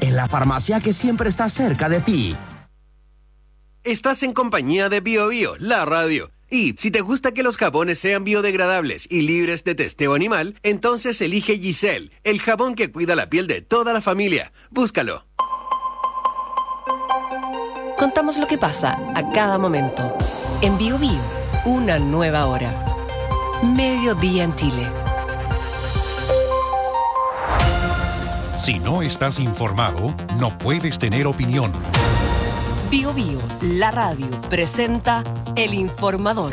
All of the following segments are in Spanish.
en la farmacia que siempre está cerca de ti. Estás en compañía de BioBio, la radio. Y si te gusta que los jabones sean biodegradables y libres de testeo animal, entonces elige Giselle, el jabón que cuida la piel de toda la familia. Búscalo. Contamos lo que pasa a cada momento. En BioBio, una nueva hora. Mediodía en Chile. Si no estás informado, no puedes tener opinión. BioBio, la radio, presenta El Informador.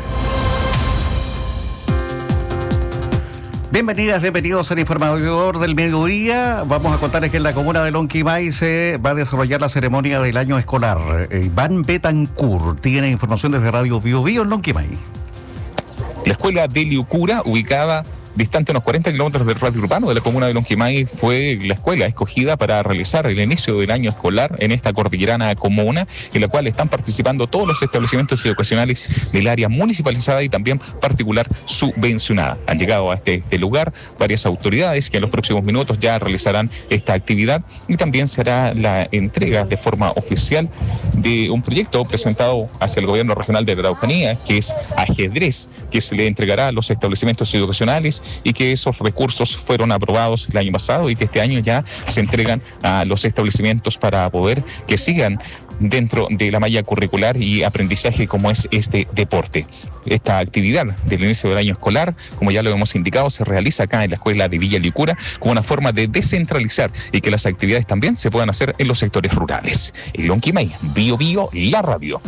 Bienvenidas, bienvenidos al Informador del Mediodía. Vamos a contarles que en la comuna de Lonquimay se va a desarrollar la ceremonia del año escolar. Iván Betancourt tiene información desde Radio BioBio en Lonquimay. La escuela de Liucura, ubicada distante unos 40 kilómetros del radio urbano de la comuna de Lonquimay, fue la escuela escogida para realizar el inicio del año escolar en esta cordillerana comuna, en la cual están participando todos los establecimientos educacionales del área municipalizada y también particular subvencionada. Han llegado a este lugar varias autoridades que en los próximos minutos ya realizarán esta actividad, y también será la entrega de forma oficial de un proyecto presentado hacia el gobierno regional de Araucanía, que es ajedrez, que se le entregará a los establecimientos educacionales, y que esos recursos fueron aprobados el año pasado y que este año ya se entregan a los establecimientos para poder que sigan dentro de la malla curricular y aprendizaje como es este deporte. Esta actividad del inicio del año escolar, como ya lo hemos indicado, se realiza acá en la escuela de Villa Liucura como una forma de descentralizar y que las actividades también se puedan hacer en los sectores rurales. En Lonquimay, BioBio, la radio.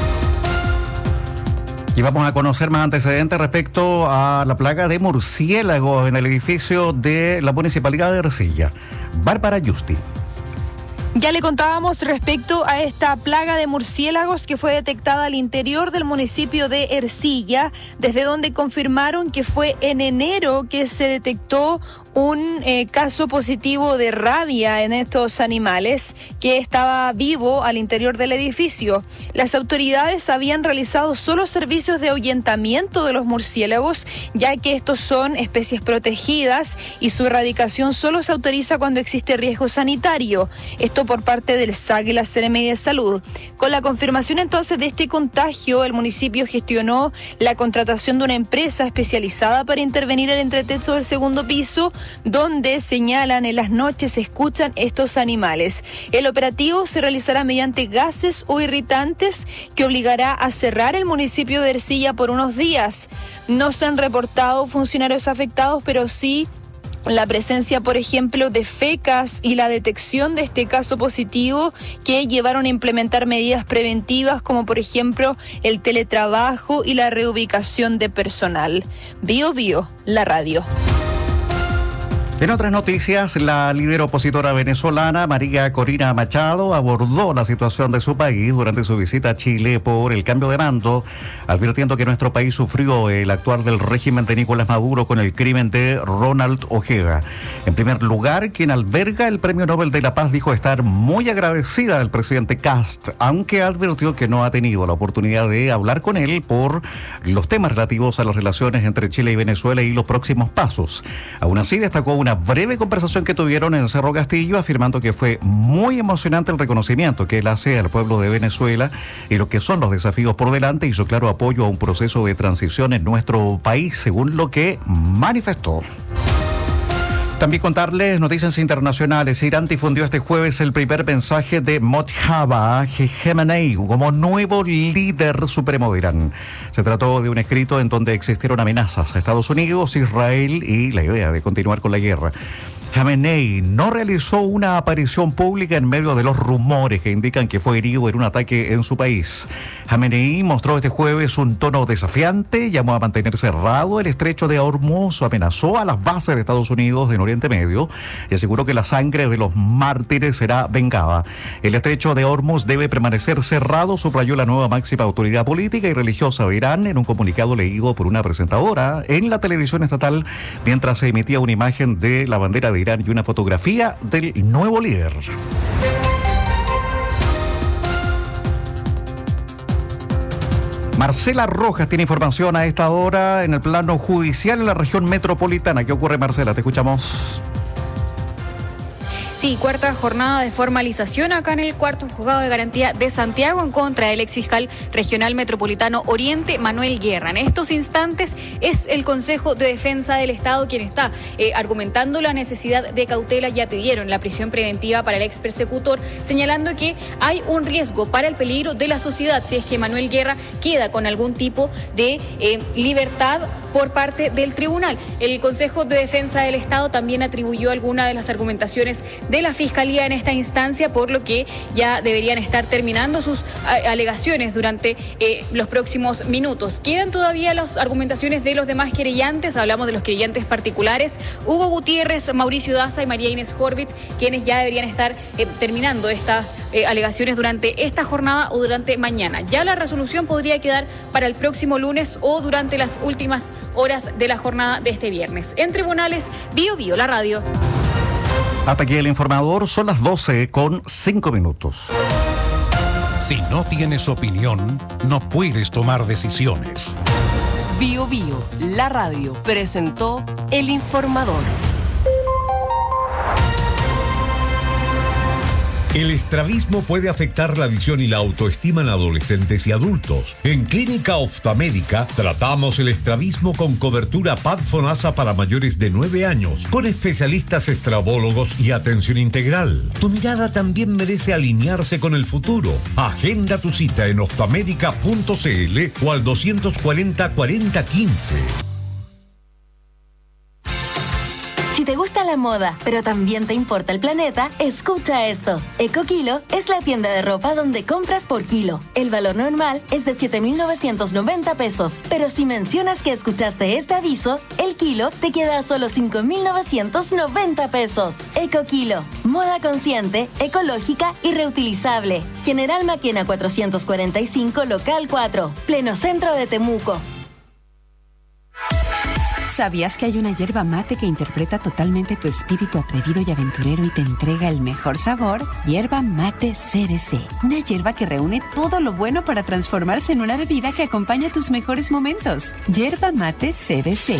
Y vamos a conocer más antecedentes respecto a la plaga de murciélagos en el edificio de la Municipalidad de Ercilla. Bárbara Justi. Ya le contábamos respecto a esta plaga de murciélagos que fue detectada al interior del municipio de Ercilla, desde donde confirmaron que fue en enero que se detectó un caso positivo de rabia en estos animales que estaba vivo al interior del edificio. Las autoridades habían realizado solo servicios de ahuyentamiento de los murciélagos, ya que estos son especies protegidas y su erradicación solo se autoriza cuando existe riesgo sanitario. Esto por parte del SAC y la Seremi de Salud. Con la confirmación entonces de este contagio, el municipio gestionó la contratación de una empresa especializada para intervenir el entretecho del segundo piso, donde señalan en las noches se escuchan estos animales. El operativo se realizará mediante gases o irritantes que obligará a cerrar el municipio de Ercilla por unos días. No se han reportado funcionarios afectados, pero sí la presencia, por ejemplo, de fecas y la detección de este caso positivo que llevaron a implementar medidas preventivas como, por ejemplo, el teletrabajo y la reubicación de personal. BioBio, la radio. En otras noticias, la líder opositora venezolana María Corina Machado abordó la situación de su país durante su visita a Chile por el cambio de mando, advirtiendo que nuestro país sufrió el actuar del régimen de Nicolás Maduro con el crimen de Ronald Ojeda. En primer lugar, quien alberga el Premio Nobel de la Paz dijo estar muy agradecida del presidente Kast, aunque advirtió que no ha tenido la oportunidad de hablar con él por los temas relativos a las relaciones entre Chile y Venezuela y los próximos pasos. Aún así, destacó una breve conversación que tuvieron en Cerro Castillo, afirmando que fue muy emocionante el reconocimiento que él hace al pueblo de Venezuela y lo que son los desafíos por delante, y su claro apoyo a un proceso de transición en nuestro país, según lo que manifestó. También contarles noticias internacionales. Irán difundió este jueves el primer mensaje de Mojtaba Khamenei como nuevo líder supremo de Irán. Se trató de un escrito en donde existieron amenazas a Estados Unidos, Israel y la idea de continuar con la guerra. Khamenei no realizó una aparición pública en medio de los rumores que indican que fue herido en un ataque en su país. Khamenei mostró este jueves un tono desafiante, llamó a mantener cerrado el estrecho de Hormuz, amenazó a las bases de Estados Unidos en Oriente Medio y aseguró que la sangre de los mártires será vengada. El estrecho de Hormuz debe permanecer cerrado, subrayó la nueva máxima autoridad política y religiosa de Irán en un comunicado leído por una presentadora en la televisión estatal mientras se emitía una imagen de la bandera de Irán y una fotografía del nuevo líder. Marcela Rojas tiene información a esta hora en el plano judicial en la región metropolitana. ¿Qué ocurre, Marcela? Te escuchamos. Sí, cuarta jornada de formalización acá en el cuarto juzgado de garantía de Santiago en contra del exfiscal regional metropolitano Oriente, Manuel Guerra. En estos instantes es el Consejo de Defensa del Estado quien está argumentando la necesidad de cautela. Ya pidieron la prisión preventiva para el ex persecutor, señalando que hay un riesgo para el peligro de la sociedad si es que Manuel Guerra queda con algún tipo de libertad por parte del tribunal. El Consejo de Defensa del Estado también atribuyó algunas de las argumentaciones de la Fiscalía en esta instancia, por lo que ya deberían estar terminando sus alegaciones durante los próximos minutos. Quedan todavía las argumentaciones de los demás querellantes. Hablamos de los querellantes particulares, Hugo Gutiérrez, Mauricio Daza y María Inés Horvitz, quienes ya deberían estar terminando estas alegaciones durante esta jornada o durante mañana. Ya la resolución podría quedar para el próximo lunes o durante las últimas horas de la jornada de este viernes. En tribunales, Bío Bío, la radio. Hasta aquí el informador, son las 12:05. Si no tienes opinión, no puedes tomar decisiones. Bío Bío, la radio, presentó El Informador. El estrabismo puede afectar la visión y la autoestima en adolescentes y adultos. En Clínica Oftalmédica tratamos el estrabismo con cobertura PAD-FONASA para mayores de 9 años, con especialistas estrabólogos y atención integral. Tu mirada también merece alinearse con el futuro. Agenda tu cita en oftamedica.cl o al 240-4015. Si te gusta la moda, pero también te importa el planeta, escucha esto. EcoKilo es la tienda de ropa donde compras por kilo. El valor normal es de 7,990 pesos, pero si mencionas que escuchaste este aviso, el kilo te queda a solo 5,990 pesos. EcoKilo, moda consciente, ecológica y reutilizable. General Maquena 445, local 4, pleno centro de Temuco. ¿Sabías que hay una yerba mate que interpreta totalmente tu espíritu atrevido y aventurero y te entrega el mejor sabor? Yerba Mate CBC. Una yerba que reúne todo lo bueno para transformarse en una bebida que acompaña tus mejores momentos. Yerba Mate CBC.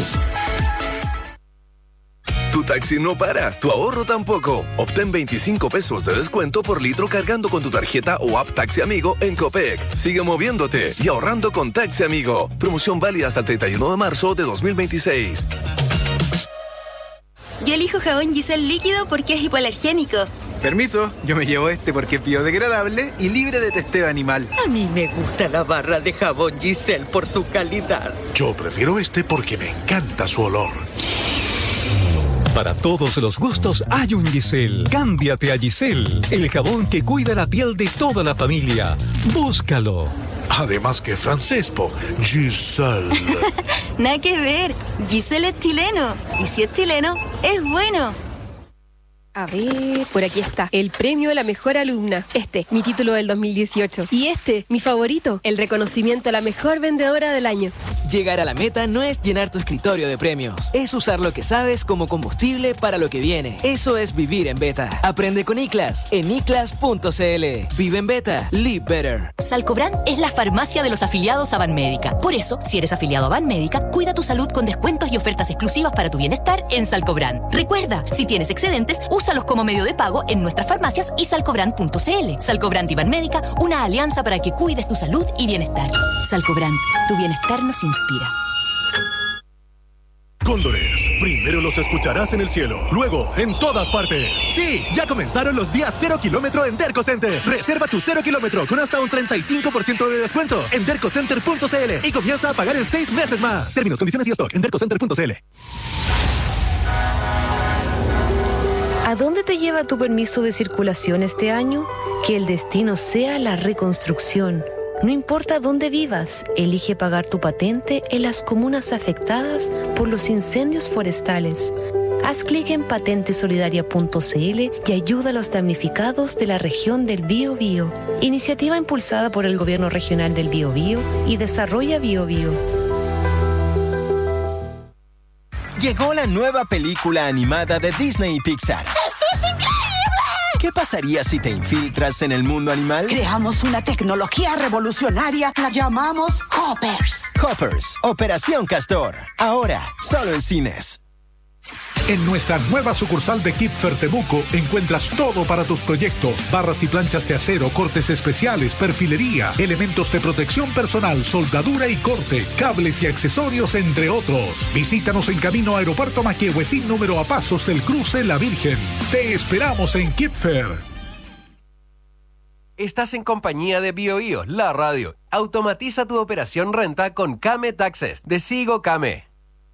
Tu taxi no para, tu ahorro tampoco. Obtén 25 pesos de descuento por litro cargando con tu tarjeta o app Taxi Amigo en Copec. Sigue moviéndote y ahorrando con Taxi Amigo. Promoción válida hasta el 31 de marzo de 2026. Yo elijo jabón Giselle líquido porque es hipoalergénico. Permiso, yo me llevo este porque es biodegradable y libre de testeo animal. A mí me gusta la barra de jabón Giselle por su calidad. Yo prefiero este porque me encanta su olor. Para todos los gustos hay un Giselle. Cámbiate a Giselle, el jabón que cuida la piel de toda la familia. Búscalo. Además que francés, po. Giselle. Nada que ver. Giselle es chileno. Y si es chileno, es bueno. A ver, por aquí está. El premio a la mejor alumna. Mi título del 2018. Y mi favorito, el reconocimiento a la mejor vendedora del año. Llegar a la meta no es llenar tu escritorio de premios. Es usar lo que sabes como combustible para lo que viene. Eso es vivir en beta. Aprende con ICLAS en iclas.cl. Vive en beta. Live better. Salcobran es la farmacia de los afiliados a Banmédica. Por eso, si eres afiliado a Banmédica, cuida tu salud con descuentos y ofertas exclusivas para tu bienestar en Salcobran. Recuerda, si tienes excedentes, úsalos como medio de pago en nuestras farmacias y salcobran.cl. Salcobran y Banmédica, una alianza para que cuides tu salud y bienestar. Salcobran, tu bienestar nos inspira. Cóndores, primero los escucharás en el cielo, luego en todas partes. Sí, ya comenzaron los días 0 kilómetro en Derco Center. Reserva tu 0 kilómetro con hasta un 35% de descuento en dercocenter.cl y comienza a pagar en 6 meses más. Términos, condiciones y stock en dercocenter.cl. ¿A dónde te lleva tu permiso de circulación este año? Que el destino sea la reconstrucción. No importa dónde vivas, elige pagar tu patente en las comunas afectadas por los incendios forestales. Haz clic en patentesolidaria.cl y ayuda a los damnificados de la región del Bío Bío. Iniciativa impulsada por el Gobierno Regional del Bío Bío y Desarrolla Bío Bío. Llegó la nueva película animada de Disney y Pixar. ¡Esto es increíble! ¿Qué pasaría si te infiltras en el mundo animal? Creamos una tecnología revolucionaria, la llamamos Hoppers. Hoppers, Operación Castor. Ahora, solo en cines. En nuestra nueva sucursal de Kipfer Temuco encuentras todo para tus proyectos: barras y planchas de acero, cortes especiales, perfilería, elementos de protección personal, soldadura y corte, cables y accesorios, entre otros. Visítanos en camino a Aeropuerto Maquehue, sin número, a pasos del cruce La Virgen. Te esperamos en Kipfer. Estás en compañía de BioBio, la radio. Automatiza tu operación renta con Kame Taxes de Sigo Kame.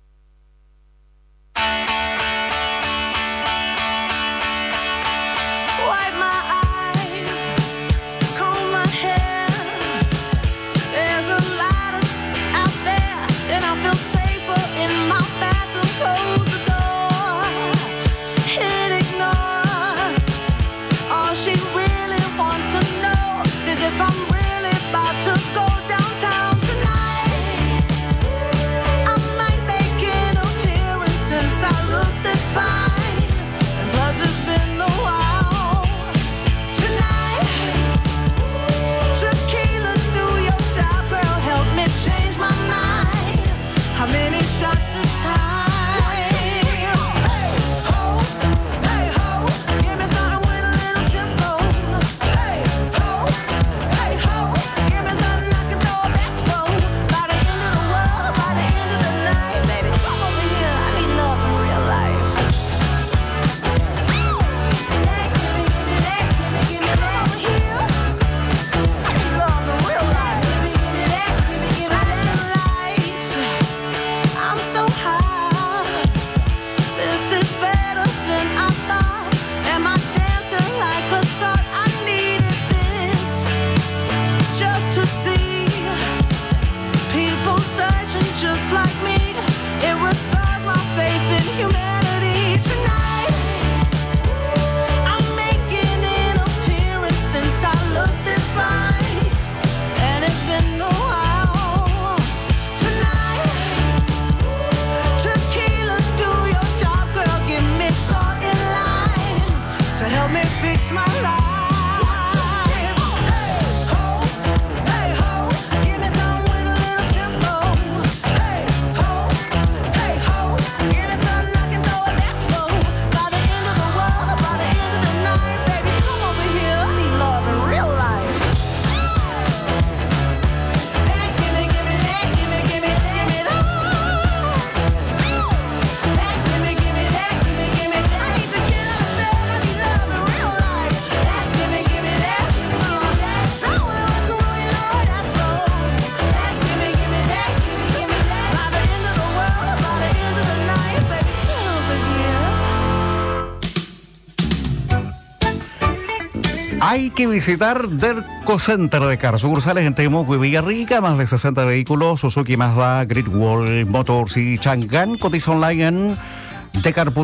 Hay que visitar Derco Center de Car, sucursales en Temuco y Villarrica, más de 60 vehículos, Suzuki, Mazda, Great Wall Motors y Chang'an. Cotiza online en decar.cl.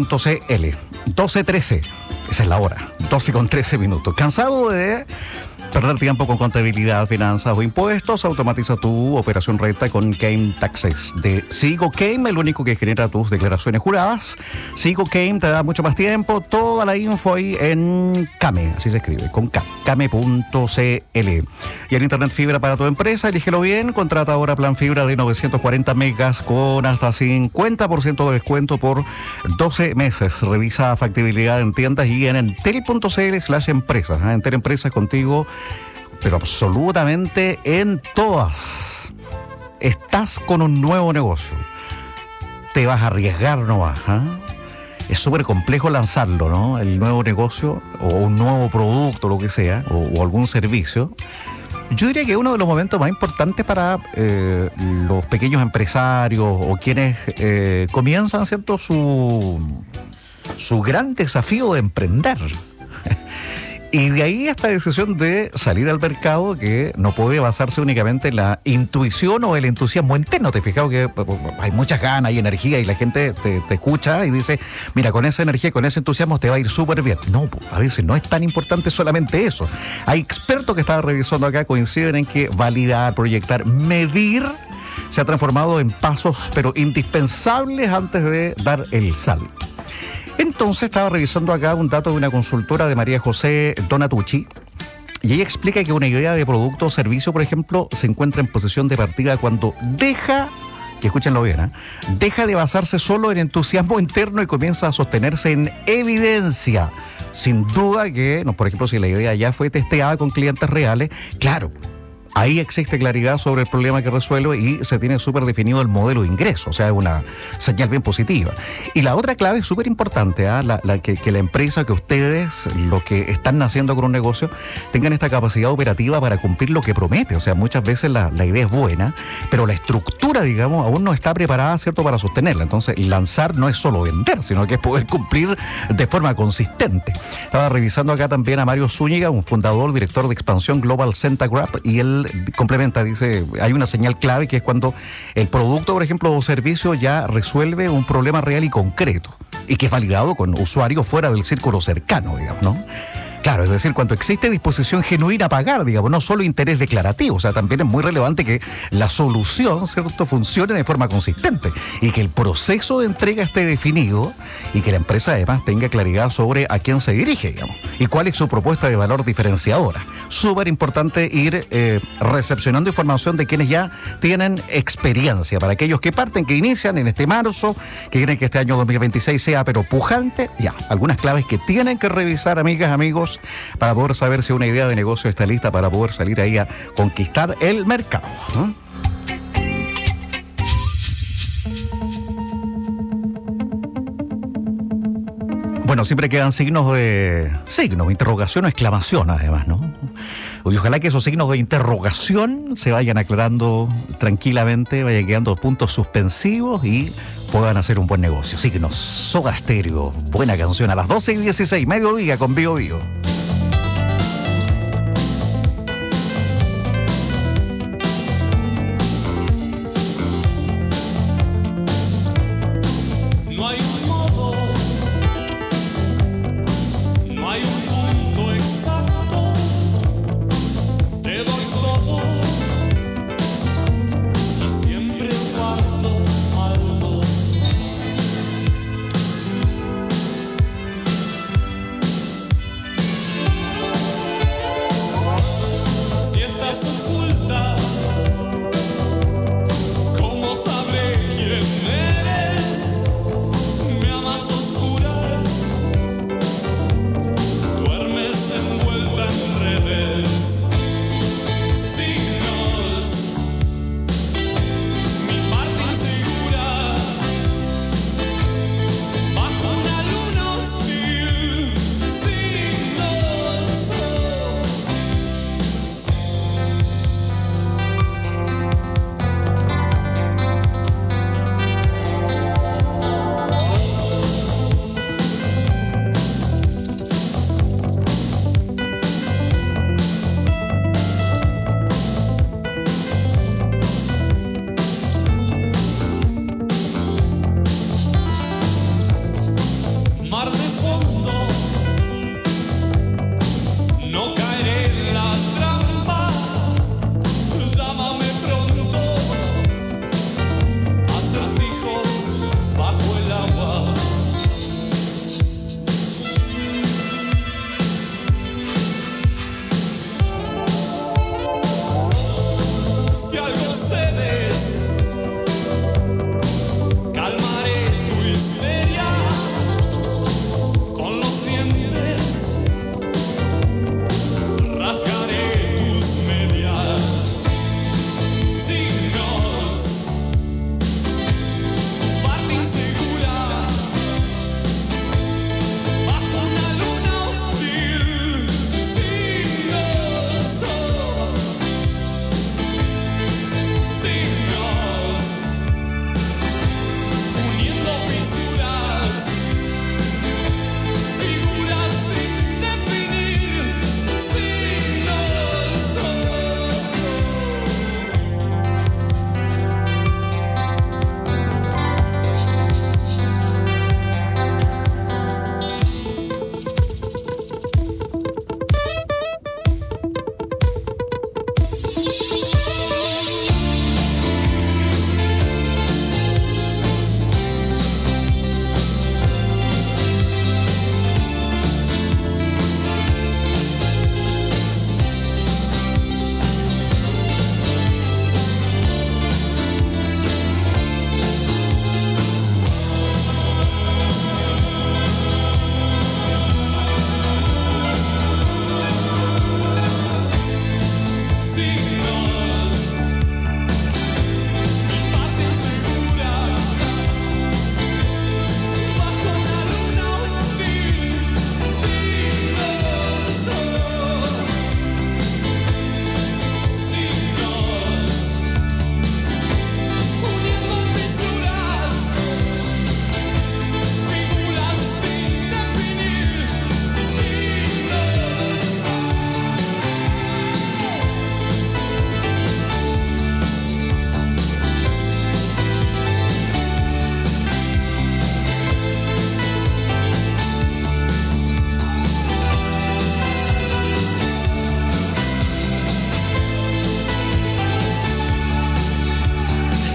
12:13, esa es la hora, 12:13 minutos. ¿Cansado de perder tiempo con contabilidad, finanzas o impuestos? Automatiza tu operación renta con Kame Taxes de Sigo Kame, el único que genera tus declaraciones juradas. Sigo Kame te da mucho más tiempo. Toda la info ahí en Kame, así se escribe, con K, kame.cl. Y el internet fibra para tu empresa, elígelo bien. Contrata ahora plan fibra de 940 megas con hasta 50% de descuento por 12 meses. Revisa factibilidad en tiendas y en entel.cl/empresas. Entel Empresas contigo, pero absolutamente en todas. Estás con un nuevo negocio, te vas a arriesgar nomás, ¿eh? Es súper complejo lanzarlo, ¿no? El nuevo negocio o un nuevo producto, lo que sea, o algún servicio. Yo diría que uno de los momentos más importantes para los pequeños empresarios o quienes comienzan, ¿cierto?, su gran desafío de emprender. Y de ahí esta decisión de salir al mercado, que no puede basarse únicamente en la intuición o el entusiasmo interno. Te has fijado que hay muchas ganas y energía y la gente te escucha y dice, mira, con esa energía, con ese entusiasmo te va a ir súper bien. No, a veces no es tan importante solamente eso. Hay expertos que estaban revisando acá, coinciden en que validar, proyectar, medir se ha transformado en pasos pero indispensables antes de dar el salto. Entonces estaba revisando acá un dato de una consultora de María José Donatucci, y ella explica que una idea de producto o servicio, por ejemplo, se encuentra en posición de partida cuando deja y escúchenlo bien, deja de basarse solo en entusiasmo interno y comienza a sostenerse en evidencia. Sin duda que, por ejemplo, si la idea ya fue testeada con clientes reales, claro, ahí existe claridad sobre el problema que resuelve y se tiene súper definido el modelo de ingreso, o sea, es una señal bien positiva. Y la otra clave es súper importante, que la empresa, que ustedes, lo que están haciendo con un negocio, tengan esta capacidad operativa para cumplir lo que promete. O sea, muchas veces la idea es buena, pero la estructura, digamos, aún no está preparada, ¿cierto?, para sostenerla. Entonces, lanzar no es solo vender, sino que es poder cumplir de forma consistente. Estaba revisando acá también a Mario Zúñiga, un fundador, director de expansión Global Centagraph, y él complementa, dice, hay una señal clave que es cuando el producto, por ejemplo, o servicio ya resuelve un problema real y concreto y que es validado con usuarios fuera del círculo cercano, digamos, ¿no? Claro, es decir, cuando existe disposición genuina a pagar, digamos, no solo interés declarativo, o sea, también es muy relevante que la solución, ¿cierto?, funcione de forma consistente y que el proceso de entrega esté definido y que la empresa además tenga claridad sobre a quién se dirige, digamos, y cuál es su propuesta de valor diferenciadora. Súper importante ir recepcionando información de quienes ya tienen experiencia, para aquellos que parten, que inician en este marzo, que quieren que este año 2026 sea pero pujante, ya, algunas claves que tienen que revisar, amigas, amigos, para poder saber si una idea de negocio está lista para poder salir ahí a conquistar el mercado. Bueno, siempre quedan signos, interrogación o exclamación, además, ¿no? Y ojalá que esos signos de interrogación se vayan aclarando tranquilamente, vayan quedando puntos suspensivos y puedan hacer un buen negocio. Signos, Soda Stereo, buena canción a las 12:16, mediodía con Bio Bio.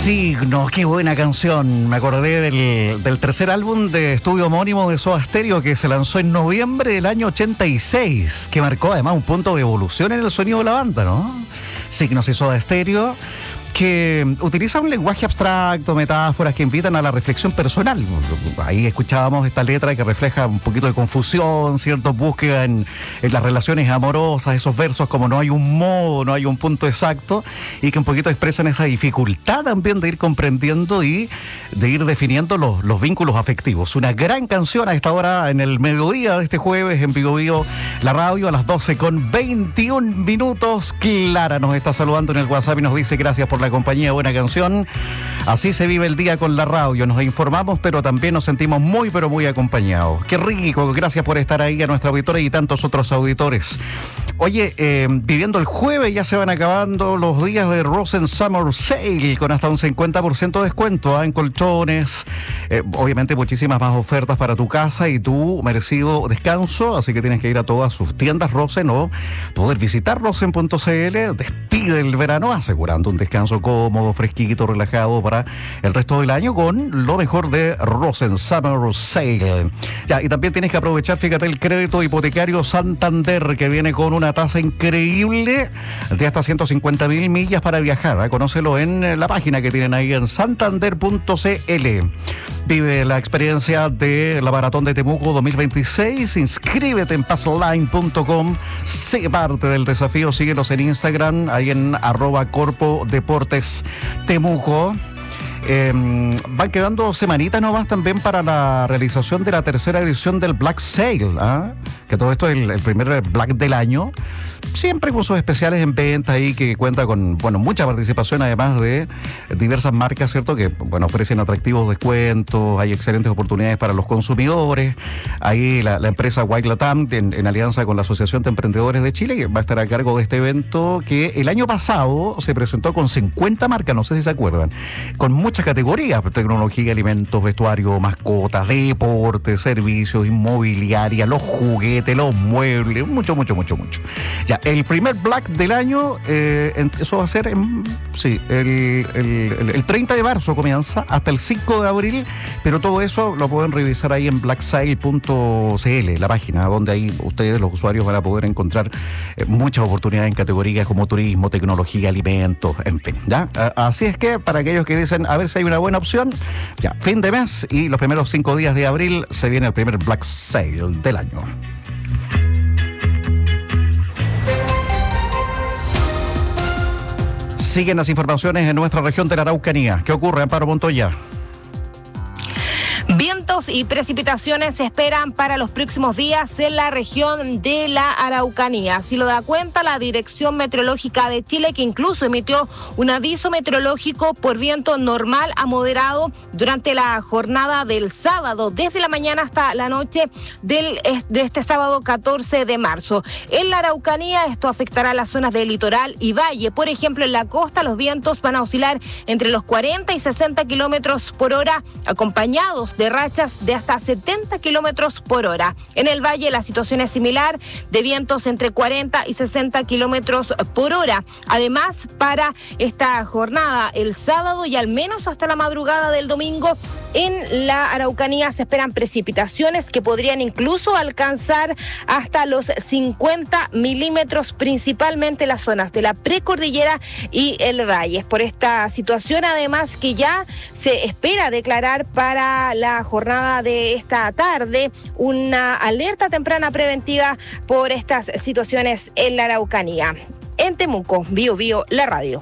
Signos, qué buena canción. Me acordé del tercer álbum de estudio homónimo de Soda Stereo que se lanzó en noviembre del año 86, que marcó además un punto de evolución en el sonido de la banda, ¿no? Signos y Soda Stereo, que utiliza un lenguaje abstracto, metáforas que invitan a la reflexión personal. Ahí escuchábamos esta letra que refleja un poquito de confusión, cierta búsqueda en las relaciones amorosas, esos versos como no hay un modo, no hay un punto exacto, y que un poquito expresan esa dificultad también de ir comprendiendo y de ir definiendo los vínculos afectivos. Una gran canción a esta hora en el mediodía de este jueves en Vigo Vigo, la radio, a las 12:21. Clara nos está saludando en el WhatsApp y nos dice gracias por la compañía, buena canción. Así se vive el día con la radio, nos informamos, pero también nos sentimos muy, pero muy acompañados. Qué rico, gracias por estar ahí a nuestra auditora y tantos otros auditores. Oye, viviendo el jueves, ya se van acabando los días de Rosen Summer Sale, con hasta un 50% de descuento en colchones, obviamente muchísimas más ofertas para tu casa y tu merecido descanso, así que tienes que ir a todas sus tiendas Rosen o poder visitar rosen.cl. Despide el verano asegurando un descanso cómodo, fresquito, relajado para el resto del año con lo mejor de Rosen Summer Sale. Ya, y también tienes que aprovechar, fíjate, el crédito hipotecario Santander, que viene con una tasa increíble de hasta 150.000 millas para viajar. Conócelo en la página que tienen ahí en santander.cl. Vive la experiencia de la Maratón de Temuco 2026. Inscríbete en passline.com. Sé parte del desafío. Síguelos en Instagram, ahí en @corpodeportes Temuco. Van quedando semanitas nomás también para la realización de la tercera edición del Black Sale, que todo esto es el primer Black del año, siempre con sus especiales en venta ahí, que cuenta con, bueno, mucha participación además de diversas marcas, ¿cierto? Que, bueno, ofrecen atractivos descuentos, hay excelentes oportunidades para los consumidores. Ahí la empresa White Latam, en alianza con la Asociación de Emprendedores de Chile, que va a estar a cargo de este evento, que el año pasado se presentó con 50 marcas, no sé si se acuerdan, con muchas categorías: tecnología, alimentos, vestuario, mascotas, deporte, servicios, inmobiliaria, los juguetes, los muebles, mucho. Ya, el primer Black del año, eso va a ser el 30 de marzo comienza, hasta el 5 de abril, pero todo eso lo pueden revisar ahí en blacksale.cl, la página donde ahí ustedes, los usuarios, van a poder encontrar muchas oportunidades en categorías como turismo, tecnología, alimentos, en fin, ¿ya? Así es que para aquellos que dicen a ver si hay una buena opción, ya, fin de mes y los primeros 5 días de abril se viene el primer Black Sale del año. Siguen las informaciones en nuestra región de la Araucanía. ¿Qué ocurre, Amparo Montoya? Vientos y precipitaciones se esperan para los próximos días en la región de la Araucanía. Así lo da cuenta la Dirección Meteorológica de Chile, que incluso emitió un aviso meteorológico por viento normal a moderado durante la jornada del sábado, desde la mañana hasta la noche de este sábado 14 de marzo. En la Araucanía esto afectará a las zonas del litoral y valle. Por ejemplo, en la costa los vientos van a oscilar entre los 40 y 60 kilómetros por hora, acompañados de rachas de hasta 70 kilómetros por hora. En el valle la situación es similar, de vientos entre 40 y 60 kilómetros por hora. Además, para esta jornada, el sábado y al menos hasta la madrugada del domingo, en la Araucanía se esperan precipitaciones que podrían incluso alcanzar hasta los 50 milímetros, principalmente en las zonas de la precordillera y el valle. Por esta situación, además, que ya se espera declarar para la jornada de esta tarde una alerta temprana preventiva por estas situaciones en la Araucanía. En Temuco, Bio Bio, la radio.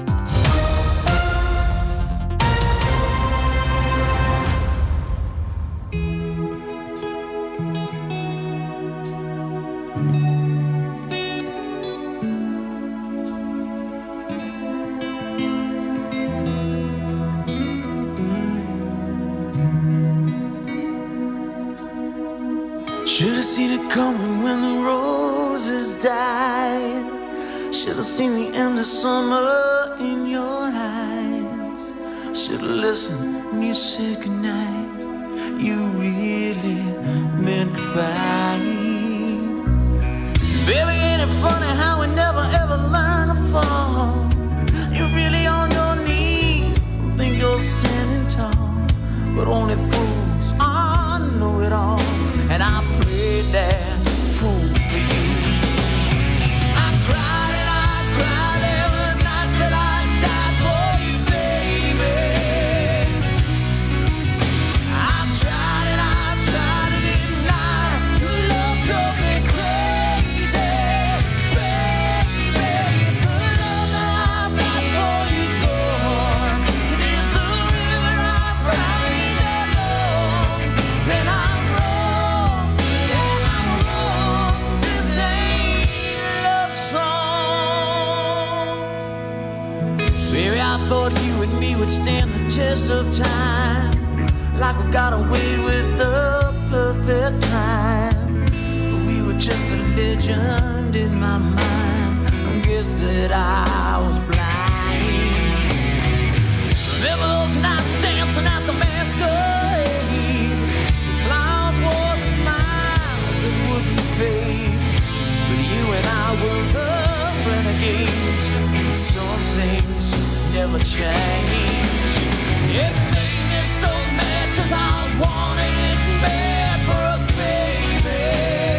Should've seen it coming when the roses died. Should've seen the end of summer in your eyes. Should've listened when you said goodnight. You really meant goodbye. Baby, ain't it funny how we never ever learn to fall? You're really on your knees. but only fools are know-it-alls. And I played that fool for you. I cried and I cried. There were nights that I died for you, baby. I've tried and I've tried to deny. Love drove me crazy, baby. If the love that I've got for you's gone, and if the river I've cried alone, then I'm wrong, yeah, I'm wrong. This ain't a love song. Baby, I thought you and me would stand the test of time, like we got away with the perfect time. But we were just a legend in my mind. I guess that I was blind. Remember those nights dancing at the masquerade? Clowns wore smiles that wouldn't fade. But you and I were the renegades. Some things never change. It made me so mad 'cause I wanted it bad for us, baby.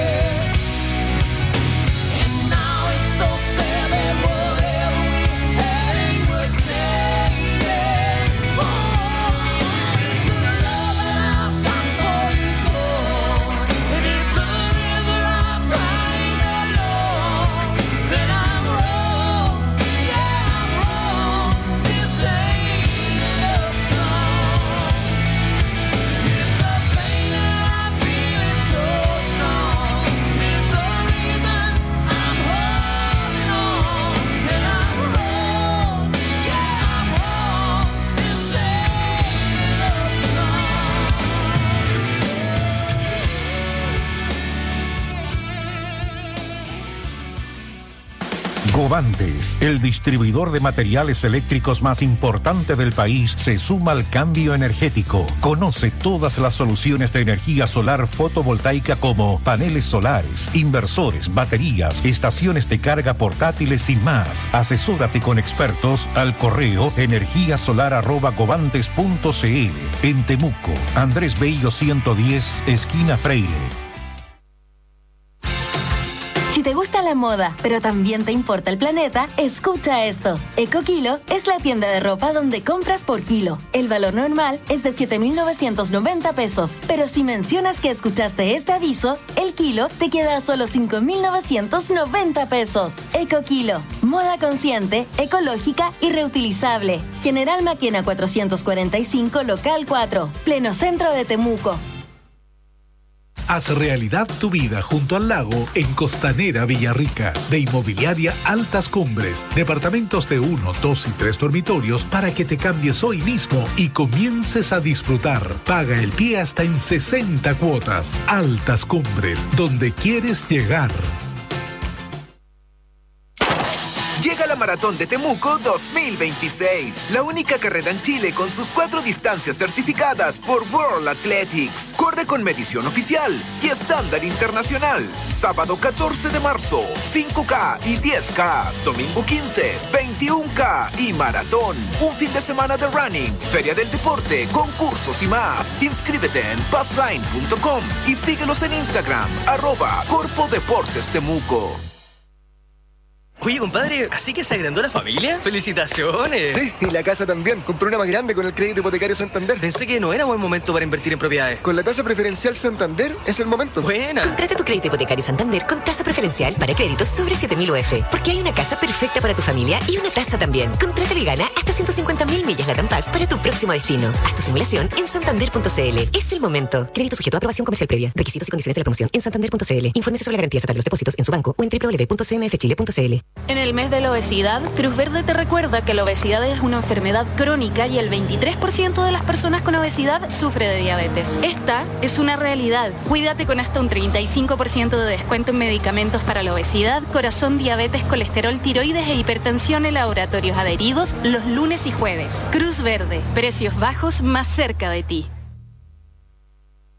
And now it's so sad that whatever we had ain't worth saving. Oh, if the love that I've got for you's gone, and if the river I'm crying alone, then I'm wrong, yeah, I'm wrong. This ain't a love song. If the pain that I'm feeling so strong is the reason I'm holding on, then I'm wrong, yeah, I'm wrong. This ain't a love song. Govantes, el distribuidor de materiales eléctricos más importante del país, se suma al cambio energético. Conoce todas las soluciones de energía solar fotovoltaica como paneles solares, inversores, baterías, estaciones de carga portátiles y más. Asesórate con expertos al correo energiasolar@govantes.cl. En Temuco, Andrés Bello 110, esquina Freire. Si te gusta la moda, pero también te importa el planeta, escucha esto. EcoKilo es la tienda de ropa donde compras por kilo. El valor normal es de 7.990 pesos, pero si mencionas que escuchaste este aviso, el kilo te queda a solo 5.990 pesos. EcoKilo, moda consciente, ecológica y reutilizable. General Maquena 445, local 4, pleno centro de Temuco. Haz realidad tu vida junto al lago en Costanera Villarrica. De Inmobiliaria Altas Cumbres. Departamentos de 1, 2 y 3 dormitorios para que te cambies hoy mismo y comiences a disfrutar. Paga el pie hasta en 60 cuotas. Altas Cumbres, donde quieres llegar. Llega la Maratón de Temuco 2026, la única carrera en Chile con sus 4 distancias certificadas por World Athletics. Corre con medición oficial y estándar internacional. Sábado 14 de marzo, 5K y 10K. Domingo 15, 21K y maratón. Un fin de semana de running, feria del deporte, concursos y más. Inscríbete en passline.com y síguelos en Instagram, @Corpo Deportes Temuco. Oye, compadre, ¿así que se agrandó la familia? ¡Felicitaciones! Sí, y la casa también. Compré una más grande con el crédito hipotecario Santander. Pensé que no era buen momento para invertir en propiedades. Con la tasa preferencial Santander es el momento. Buena. Contrata tu crédito hipotecario Santander con tasa preferencial para créditos sobre 7.000 UF. Porque hay una casa perfecta para tu familia y una tasa también. Contrátalo y gana hasta 150.000 millas Latam Pass para tu próximo destino. Haz tu simulación en santander.cl. Es el momento. Crédito sujeto a aprobación comercial previa. Requisitos y condiciones de la promoción en santander.cl. Infórmese sobre la garantía estatal de los depósitos en su banco o en www.cmfchile.cl. En el mes de la obesidad, Cruz Verde te recuerda que la obesidad es una enfermedad crónica y el 23% de las personas con obesidad sufre de diabetes. Esta es una realidad. Cuídate con hasta un 35% de descuento en medicamentos para la obesidad, corazón, diabetes, colesterol, tiroides e hipertensión en laboratorios adheridos los lunes y jueves. Cruz Verde, precios bajos más cerca de ti.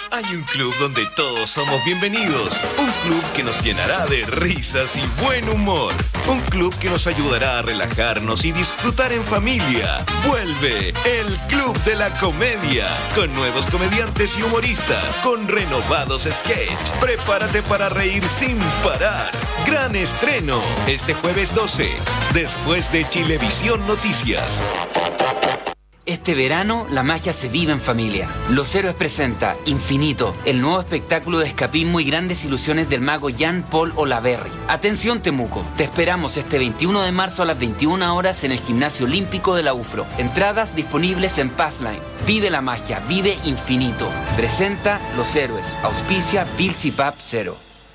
Hay un club donde todos somos bienvenidos. Un club que nos llenará de risas y buen humor. Un club que nos ayudará a relajarnos y disfrutar en familia. Vuelve el Club de la Comedia. Con nuevos comediantes y humoristas. Con renovados sketch. Prepárate para reír sin parar. Gran estreno. Este jueves 12. Después de Chilevisión Noticias. Este verano, la magia se vive en familia. Los Héroes presenta Infinito, el nuevo espectáculo de escapismo y grandes ilusiones del mago Jean-Paul Olaverry. Atención Temuco, te esperamos este 21 de marzo a las 21 horas en el Gimnasio Olímpico de la UFRO. Entradas disponibles en Passline. Vive la magia, vive Infinito. Presenta Los Héroes, auspicia Bilsipap 0.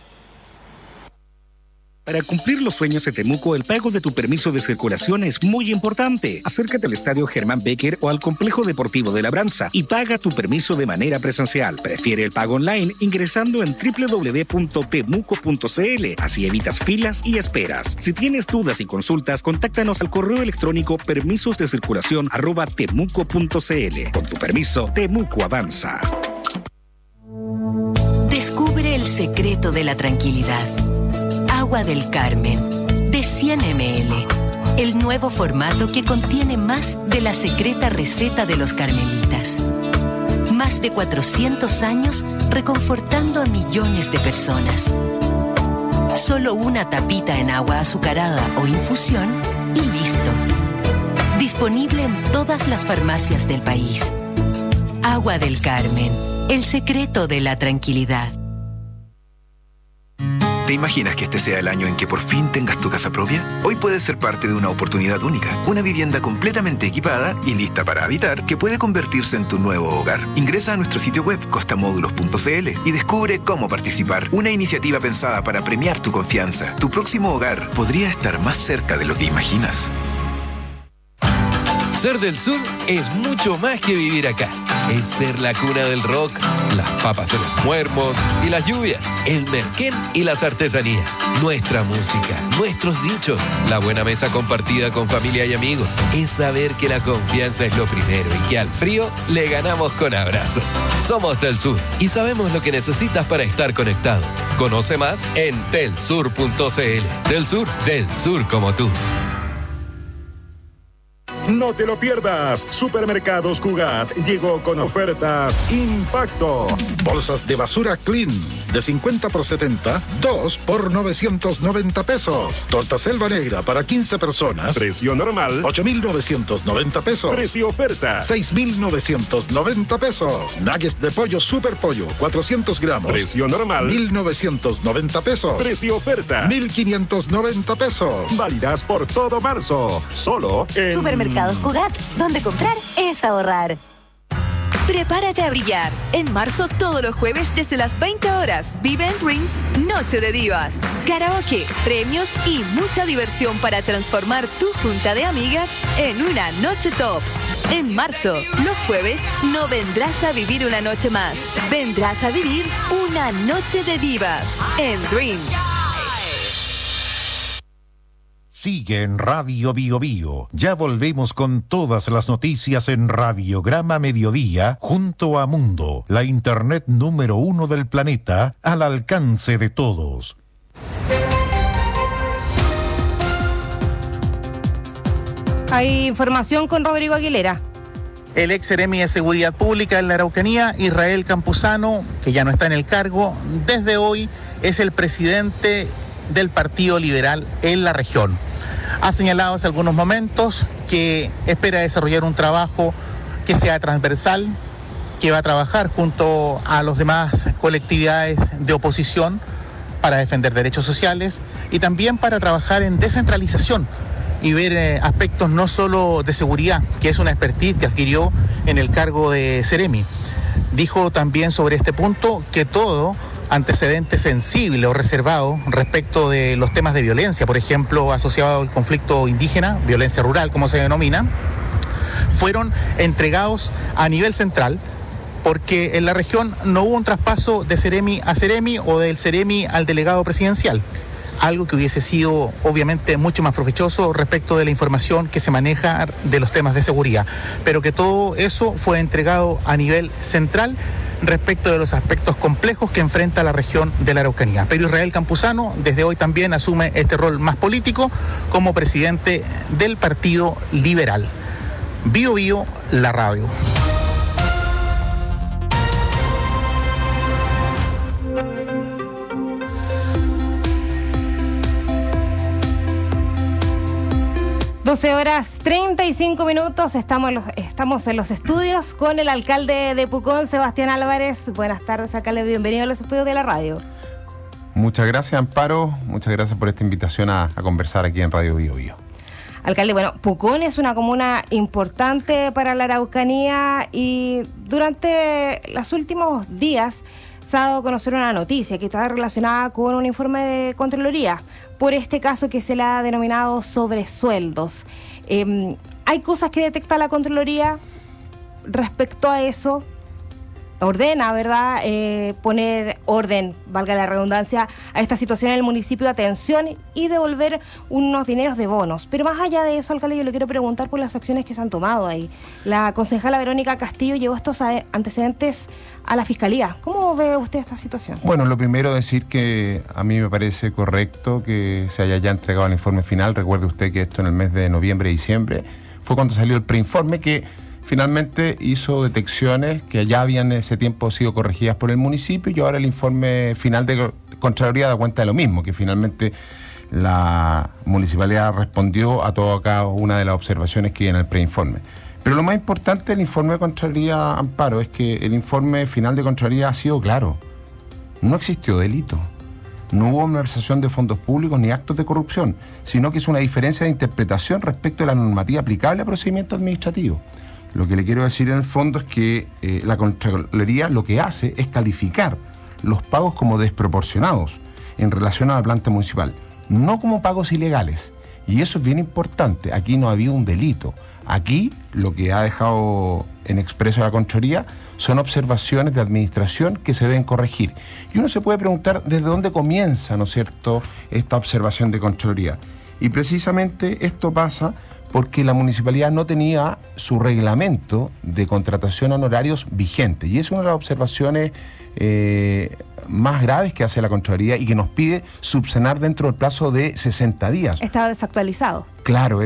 Para cumplir los sueños de Temuco, el pago de tu permiso de circulación es muy importante. Acércate al Estadio Germán Becker o al Complejo Deportivo de Labranza y paga tu permiso de manera presencial. Prefiere el pago online ingresando en www.temuco.cl. Así evitas filas y esperas. Si tienes dudas y consultas, contáctanos al correo electrónico permisosdecirculación@temuco.cl. Con tu permiso, Temuco avanza. Descubre el secreto de la tranquilidad. Agua del Carmen, de 100 ml. El nuevo formato que contiene más de la secreta receta de los carmelitas. Más de 400 años reconfortando a millones de personas. Solo una tapita en agua azucarada o infusión y listo. Disponible en todas las farmacias del país. Agua del Carmen, el secreto de la tranquilidad. ¿Te imaginas que este sea el año en que por fin tengas tu casa propia? Hoy puedes ser parte de una oportunidad única. Una vivienda completamente equipada y lista para habitar que puede convertirse en tu nuevo hogar. Ingresa a nuestro sitio web costamódulos.cl y descubre cómo participar. Una iniciativa pensada para premiar tu confianza. Tu próximo hogar podría estar más cerca de lo que imaginas. Ser del sur es mucho más que vivir acá. Es ser la cuna del rock, las papas de los muermos y las lluvias, el merquén y las artesanías, nuestra música, nuestros dichos, la buena mesa compartida con familia y amigos. Es saber que la confianza es lo primero y que al frío le ganamos con abrazos. Somos del sur y sabemos lo que necesitas para estar conectado. Conoce más en telsur.cl. Del sur como tú. No te lo pierdas. Supermercados Cugat llegó con ofertas Impacto. Bolsas de basura Clean de 50 por 70, 2 por 990 pesos. Torta Selva Negra para 15 personas. Precio normal, 8,990 pesos. Precio oferta, 6,990 pesos. Nuggets de pollo Super Pollo, 400 gramos. Precio normal, 1,990 pesos. Precio oferta, 1,590 pesos. Válidas por todo marzo. Solo en Supermercados Cugat, donde comprar es ahorrar. Prepárate a brillar. En marzo, todos los jueves desde las 20 horas, vive en Dreams Noche de Divas. Karaoke, premios y mucha diversión para transformar tu junta de amigas en una noche top. En marzo, los jueves, no vendrás a vivir una noche más. Vendrás a vivir una noche de divas en Dreams. Sigue en Radio Bio Bio. Ya volvemos con todas las noticias en Radiograma Mediodía junto a Mundo, la internet número 1 del planeta, al alcance de todos. Hay información con Rodrigo Aguilera. El ex seremi de Seguridad Pública en la Araucanía, Israel Campuzano, que ya no está en el cargo, desde hoy es el presidente del Partido Liberal en la región. Ha señalado hace algunos momentos que espera desarrollar un trabajo que sea transversal, que va a trabajar junto a las demás colectividades de oposición para defender derechos sociales y también para trabajar en descentralización y ver aspectos no solo de seguridad, que es una expertise que adquirió en el cargo de seremi. Dijo también sobre este punto que todo antecedente sensible o reservado respecto de los temas de violencia, por ejemplo, asociado al conflicto indígena, violencia rural, como se denomina, fueron entregados a nivel central, porque en la región no hubo un traspaso de seremi a seremi o del seremi al delegado presidencial, algo que hubiese sido obviamente mucho más provechoso respecto de la información que se maneja de los temas de seguridad, pero que todo eso fue entregado a nivel central respecto de los aspectos complejos que enfrenta la región de la Araucanía. Pero Israel Campuzano desde hoy también asume este rol más político como presidente del Partido Liberal. Bio Bio, la radio. Horas 35 minutos, estamos en los estudios con el alcalde de Pucón, Sebastián Álvarez. Buenas tardes, alcalde, bienvenido a los estudios de la radio. Muchas gracias, Amparo, muchas gracias por esta invitación a conversar aquí en Radio Bio Bio. Alcalde, bueno, Pucón es una comuna importante para la Araucanía y durante los últimos días se ha dado a conocer una noticia que está relacionada con un informe de Contraloría por este caso que se le ha denominado sobresueldos. ¿Hay cosas que detecta la Contraloría respecto a eso? Ordena, ¿verdad?, poner orden, valga la redundancia, a esta situación en el municipio, atención, y devolver unos dineros de bonos. Pero más allá de eso, alcalde, yo le quiero preguntar por las acciones que se han tomado ahí. La concejala Verónica Castillo llevó estos antecedentes a la Fiscalía. ¿Cómo ve usted esta situación? Bueno, lo primero decir que a mí me parece correcto que se haya ya entregado el informe final. Recuerde usted que esto en el mes de noviembre y diciembre fue cuando salió el preinforme que finalmente hizo detecciones que ya habían en ese tiempo sido corregidas por el municipio, y ahora el informe final de Contraloría da cuenta de lo mismo, que finalmente la municipalidad respondió a toda cada una de las observaciones que hay en el preinforme. Pero lo más importante del informe de Contraloría, Amparo, es que el informe final de Contraloría ha sido claro. No existió delito. No hubo malversación de fondos públicos ni actos de corrupción, sino que es una diferencia de interpretación respecto a la normativa aplicable a procedimientos administrativos. Lo que le quiero decir en el fondo es que la Contraloría lo que hace es calificar los pagos como desproporcionados en relación a la planta municipal, no como pagos ilegales. Y eso es bien importante. Aquí no ha habido un delito. Aquí lo que ha dejado en expreso la Contraloría son observaciones de administración que se deben corregir. Y uno se puede preguntar desde dónde comienza, ¿no es cierto?, esta observación de Contraloría. Y precisamente esto pasa porque la municipalidad no tenía su reglamento de contratación a honorarios vigente. Y es una de las observaciones más graves que hace la Contraloría y que nos pide subsanar dentro del plazo de 60 días. Estaba desactualizado. Claro,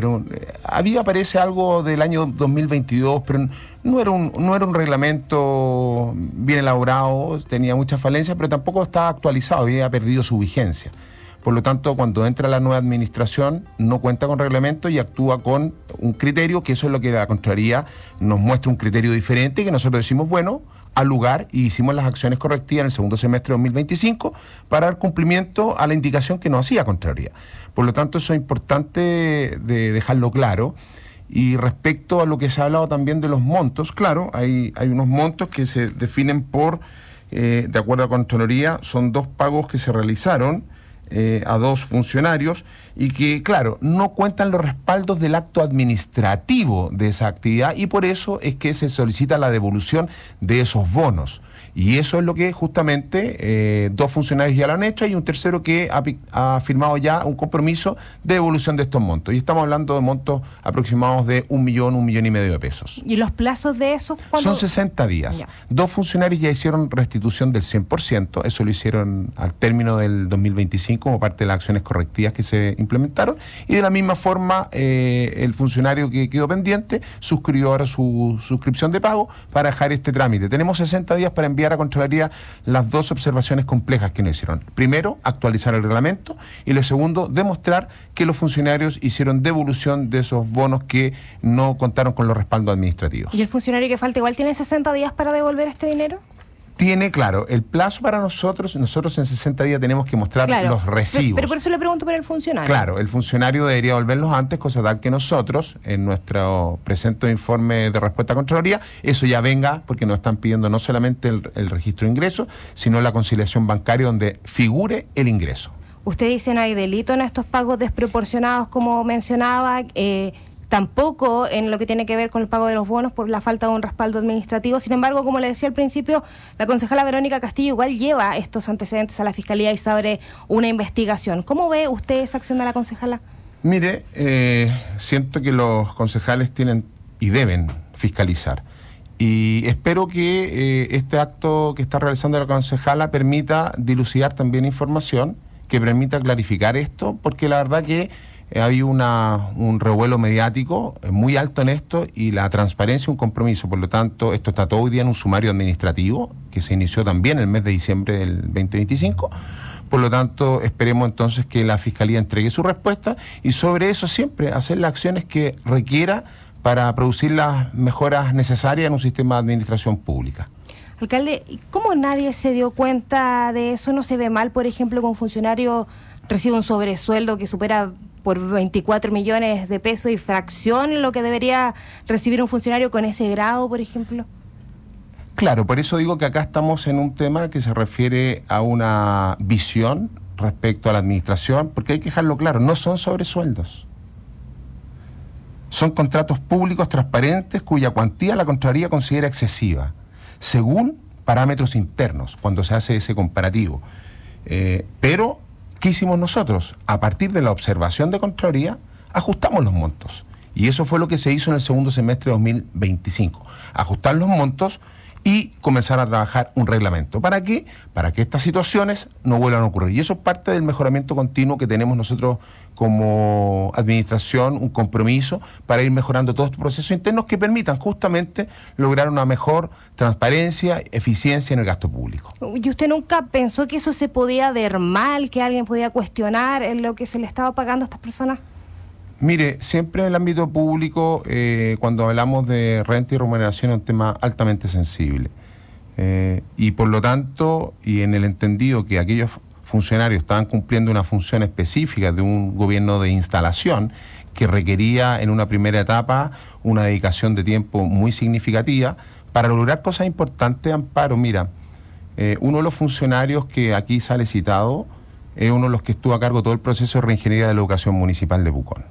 aparece algo del año 2022, pero no era un reglamento bien elaborado, tenía muchas falencias, pero tampoco estaba actualizado, había perdido su vigencia. Por lo tanto, cuando entra la nueva administración, no cuenta con reglamento y actúa con un criterio, que eso es lo que la Contraloría nos muestra, un criterio diferente, que nosotros decimos, bueno, al lugar, y hicimos las acciones correctivas en el segundo semestre de 2025 para dar cumplimiento a la indicación que nos hacía Contraloría. Por lo tanto, eso es importante de dejarlo claro. Y respecto a lo que se ha hablado también de los montos, claro, hay unos montos que se definen por, de acuerdo a Contraloría, son 2 pagos que se realizaron a 2 funcionarios y que, claro, no cuentan los respaldos del acto administrativo de esa actividad, y por eso es que se solicita la devolución de esos bonos. Y eso es lo que justamente 2 funcionarios ya lo han hecho y un tercero que ha firmado ya un compromiso de devolución de estos montos. Y estamos hablando de montos aproximados de 1 millón, 1,5 millones de pesos. ¿Y los plazos de eso? Son 60 días. Ya. 2 funcionarios ya hicieron restitución del 100%, eso lo hicieron al término del 2025 como parte de las acciones correctivas que se implementaron. Y de la misma forma, el funcionario que quedó pendiente suscribió ahora su suscripción de pago para dejar este trámite. Tenemos 60 días para enviar a Contraloría las 2 observaciones complejas que nos hicieron. Primero, actualizar el reglamento, y lo segundo, demostrar que los funcionarios hicieron devolución de esos bonos que no contaron con los respaldos administrativos. ¿Y el funcionario que falta igual tiene 60 días para devolver este dinero? Tiene, claro, el plazo para nosotros en 60 días tenemos que mostrar los recibos. Pero por eso le pregunto por el funcionario. Claro, el funcionario debería devolverlos antes, cosa tal que nosotros, en nuestro presente informe de respuesta a Contraloría, eso ya venga, porque nos están pidiendo no solamente el registro de ingresos, sino la conciliación bancaria donde figure el ingreso. Usted dice no hay delito en estos pagos desproporcionados, como mencionaba, tampoco en lo que tiene que ver con el pago de los bonos por la falta de un respaldo administrativo. Sin embargo, como le decía al principio, la concejala Verónica Castillo igual lleva estos antecedentes a la Fiscalía y se abre una investigación. ¿Cómo ve usted esa acción de la concejala? Mire, siento que los concejales tienen y deben fiscalizar. Y espero que este acto que está realizando la concejala permita dilucidar también información, que permita clarificar esto, porque la verdad que hay un revuelo mediático muy alto en esto y la transparencia un compromiso. Por lo tanto, esto está todo hoy día en un sumario administrativo que se inició también el mes de diciembre del 2025. Por lo tanto, esperemos entonces que la Fiscalía entregue su respuesta y sobre eso siempre hacer las acciones que requiera para producir las mejoras necesarias en un sistema de administración pública. Alcalde, ¿cómo nadie se dio cuenta de eso? ¿No se ve mal, por ejemplo, que un funcionario recibe un sobresueldo que supera por 24 millones de pesos y fracción lo que debería recibir un funcionario con ese grado, por ejemplo? Claro, por eso digo que acá estamos en un tema que se refiere a una visión respecto a la administración, porque hay que dejarlo claro, no son sobresueldos. Son contratos públicos transparentes cuya cuantía la Contraloría considera excesiva, según parámetros internos, cuando se hace ese comparativo. Pero ¿qué hicimos nosotros? A partir de la observación de Contraloría, ajustamos los montos. Y eso fue lo que se hizo en el segundo semestre de 2025. Ajustar los montos y comenzar a trabajar un reglamento. ¿Para qué? Para que estas situaciones no vuelvan a ocurrir. Y eso es parte del mejoramiento continuo que tenemos nosotros como administración, un compromiso para ir mejorando todos estos procesos internos que permitan justamente lograr una mejor transparencia, eficiencia en el gasto público. ¿Y usted nunca pensó que eso se podía ver mal, que alguien podía cuestionar en lo que se le estaba pagando a estas personas? Mire, siempre en el ámbito público, cuando hablamos de renta y remuneración, es un tema altamente sensible. Y por lo tanto, y en el entendido que aquellos funcionarios estaban cumpliendo una función específica de un gobierno de instalación que requería en una primera etapa una dedicación de tiempo muy significativa, para lograr cosas importantes, Amparo, mira, uno de los funcionarios que aquí sale citado es uno de los que estuvo a cargo de todo el proceso de reingeniería de la educación municipal de Pucón.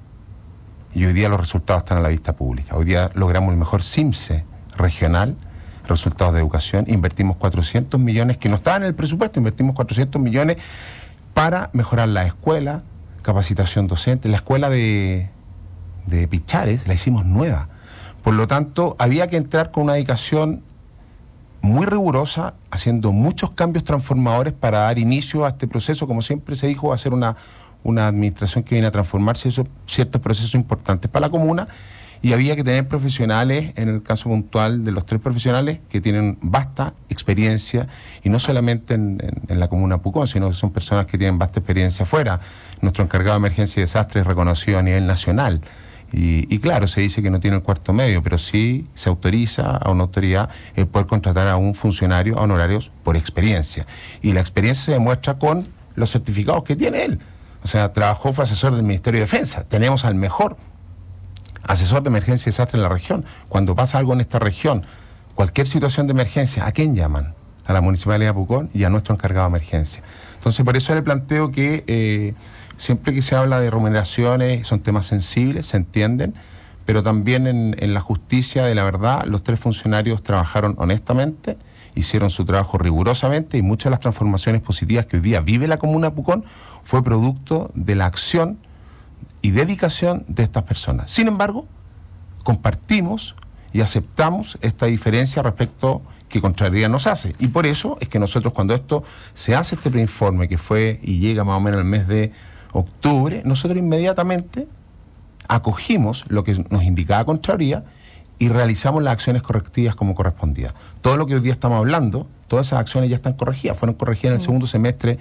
Y hoy día los resultados están a la vista pública. Hoy día logramos el mejor CIMSE regional, resultados de educación. Invertimos 400 millones, que no estaban en el presupuesto, invertimos 400 millones para mejorar la escuela, capacitación docente. La escuela de Pichares la hicimos nueva. Por lo tanto, había que entrar con una dedicación muy rigurosa, haciendo muchos cambios transformadores para dar inicio a este proceso. Como siempre se dijo, va a ser una administración que viene a transformarse ciertos procesos importantes para la comuna, y había que tener profesionales, en el caso puntual de los 3 profesionales, que tienen vasta experiencia, y no solamente en la comuna de Pucón, sino que son personas que tienen vasta experiencia afuera. Nuestro encargado de emergencia y desastre es reconocido a nivel nacional, y claro, se dice que no tiene el cuarto medio, pero sí se autoriza a una autoridad el poder contratar a un funcionario a honorarios por experiencia, y la experiencia se demuestra con los certificados que tiene él. O sea, fue asesor del Ministerio de Defensa. Tenemos al mejor asesor de emergencia y desastre en la región. Cuando pasa algo en esta región, cualquier situación de emergencia, ¿a quién llaman? A la Municipalidad de Pucón y a nuestro encargado de emergencia. Entonces, por eso le planteo que siempre que se habla de remuneraciones, son temas sensibles, se entienden, pero también en la justicia de la verdad, los 3 funcionarios trabajaron honestamente, hicieron su trabajo rigurosamente, y muchas de las transformaciones positivas que hoy día vive la comuna de Pucón fue producto de la acción y dedicación de estas personas. Sin embargo, compartimos y aceptamos esta diferencia respecto que Contraloría nos hace, y por eso es que nosotros, cuando esto se hace, este preinforme que fue y llega más o menos el mes de octubre, nosotros inmediatamente acogimos lo que nos indicaba Contraloría y realizamos las acciones correctivas como correspondía. Todo lo que hoy día estamos hablando, todas esas acciones ya están corregidas, fueron corregidas en el segundo semestre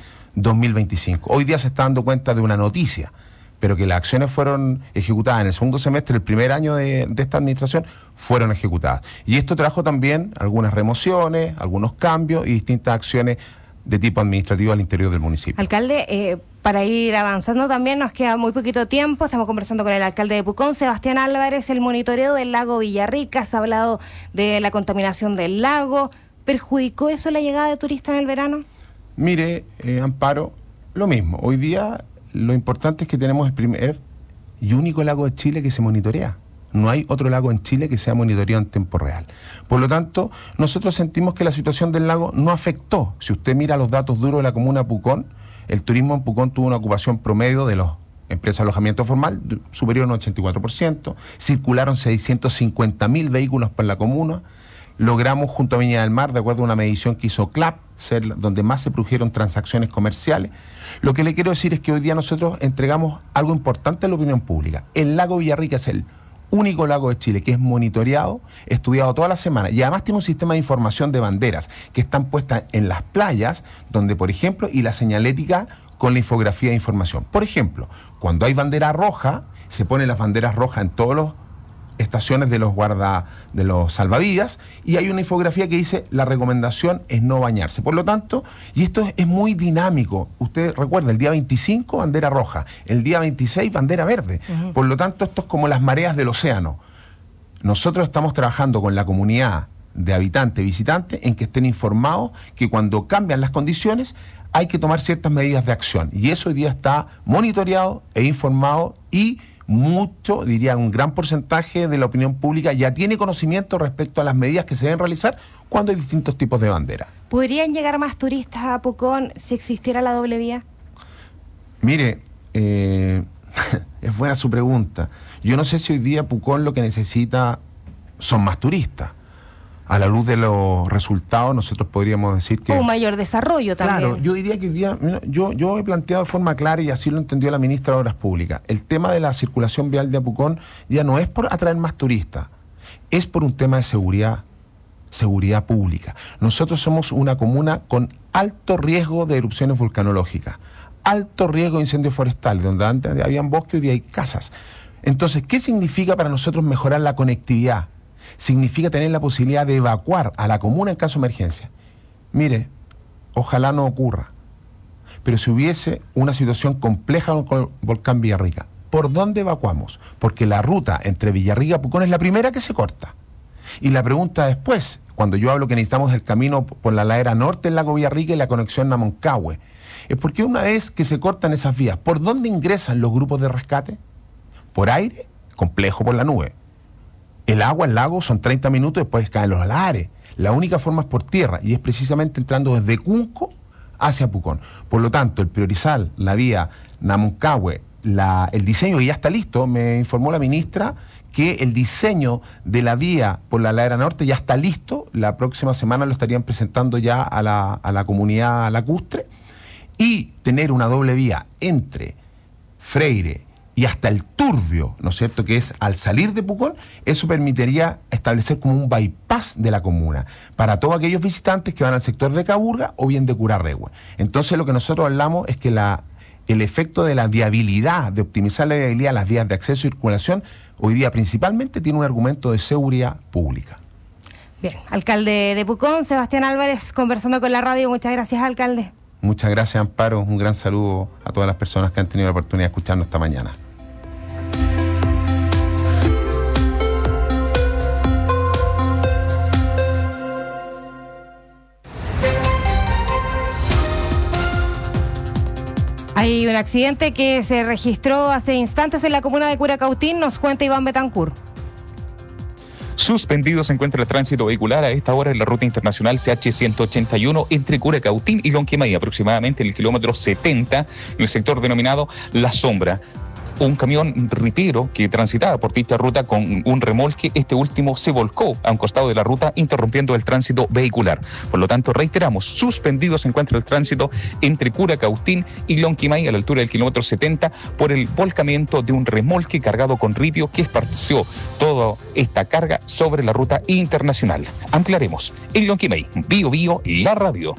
2025. Hoy día se está dando cuenta de una noticia, pero que las acciones fueron ejecutadas en el segundo semestre, el primer año de esta administración, fueron ejecutadas. Y esto trajo también algunas remociones, algunos cambios y distintas acciones de tipo administrativo al interior del municipio. Alcalde, para ir avanzando también, nos queda muy poquito tiempo. Estamos conversando con el alcalde de Pucón, Sebastián Álvarez. El monitoreo del lago Villarrica, se ha hablado de la contaminación del lago. ¿Perjudicó eso la llegada de turistas en el verano? Mire, Amparo, lo mismo. Hoy día lo importante es que tenemos el primer y único lago de Chile que se monitorea. No hay otro lago en Chile que sea monitoreado en tiempo real. Por lo tanto, nosotros sentimos que la situación del lago no afectó. Si usted mira los datos duros de la comuna de Pucón, el turismo en Pucón tuvo una ocupación promedio de las empresas de alojamiento formal superior a un 84%, circularon 650.000 vehículos por la comuna, logramos junto a Viña del Mar, de acuerdo a una medición que hizo CLAP, ser donde más se produjeron transacciones comerciales. Lo que le quiero decir es que hoy día nosotros entregamos algo importante a la opinión pública. El lago Villarrica es el único lago de Chile que es monitoreado, estudiado toda la semana, y además tiene un sistema de información de banderas que están puestas en las playas, donde, por ejemplo, y la señalética con la infografía de información. Por ejemplo, cuando hay bandera roja, se ponen las banderas rojas en todas las estaciones de los salvavidas, y hay una infografía que dice la recomendación es no bañarse. Por lo tanto, y esto es muy dinámico, usted recuerda, el día 25 bandera roja, el día 26 bandera verde. Por lo tanto, esto es como las mareas del océano. Nosotros estamos trabajando con la comunidad de habitantes, visitantes, en que estén informados que cuando cambian las condiciones hay que tomar ciertas medidas de acción, y eso hoy día está monitoreado e informado, y mucho, diría un gran porcentaje de la opinión pública ya tiene conocimiento respecto a las medidas que se deben realizar cuando hay distintos tipos de banderas. ¿Podrían llegar más turistas a Pucón si existiera la doble vía? Mire, es buena su pregunta. Yo no sé si hoy día Pucón lo que necesita son más turistas. A la luz de los resultados, nosotros podríamos decir que... Un mayor desarrollo también. Claro, yo diría que hoy día, yo he planteado de forma clara, y así lo entendió la ministra de Obras Públicas, el tema de la circulación vial de Pucón ya no es por atraer más turistas, es por un tema de seguridad pública. Nosotros somos una comuna con alto riesgo de erupciones volcanológicas, alto riesgo de incendios forestales, donde antes habían bosques, hoy día hay casas. Entonces, ¿qué significa para nosotros mejorar la conectividad? Significa tener la posibilidad de evacuar a la comuna en caso de emergencia. Mire, ojalá no ocurra, pero si hubiese una situación compleja con el volcán Villarrica, ¿por dónde evacuamos? Porque la ruta entre Villarrica y Pucón es la primera que se corta. Y la pregunta después, cuando yo hablo que necesitamos el camino por la ladera norte del lago Villarrica y la conexión a Moncagüe, es porque una vez que se cortan esas vías, ¿por dónde ingresan los grupos de rescate? ¿Por aire? Complejo por la nube. El agua, el lago, son 30 minutos, después caen los lares. La única forma es por tierra, y es precisamente entrando desde Cunco hacia Pucón. Por lo tanto, el priorizar la vía Namoncagüe, el diseño que ya está listo, me informó la ministra que el diseño de la vía por la ladera norte ya está listo. La próxima semana lo estarían presentando ya a la comunidad lacustre, y tener una doble vía entre Freire y hasta el Turbio, ¿no es cierto?, que es al salir de Pucón, eso permitiría establecer como un bypass de la comuna para todos aquellos visitantes que van al sector de Caburga o bien de Curarrehue. Entonces lo que nosotros hablamos es que el efecto de la viabilidad, de optimizar la viabilidad de las vías de acceso y circulación, hoy día principalmente tiene un argumento de seguridad pública. Bien, alcalde de Pucón, Sebastián Álvarez, conversando con la radio. Muchas gracias, alcalde. Muchas gracias, Amparo. Un gran saludo a todas las personas que han tenido la oportunidad de escucharnos esta mañana. Hay un accidente que se registró hace instantes en la comuna de Curacautín, nos cuenta Iván Betancur. Suspendido se encuentra el tránsito vehicular a esta hora en la ruta internacional CH-181 entre Curacautín y Lonquimay, aproximadamente en el kilómetro 70, en el sector denominado La Sombra. Un camión ripero que transitaba por dicha ruta con un remolque, este último se volcó a un costado de la ruta, interrumpiendo el tránsito vehicular. Por lo tanto, reiteramos, suspendido se encuentra el tránsito entre Curacautín y Lonquimay a la altura del kilómetro 70 por el volcamiento de un remolque cargado con ripio que esparció toda esta carga sobre la ruta internacional. Ampliaremos en Lonquimay, Bio Bio, la radio.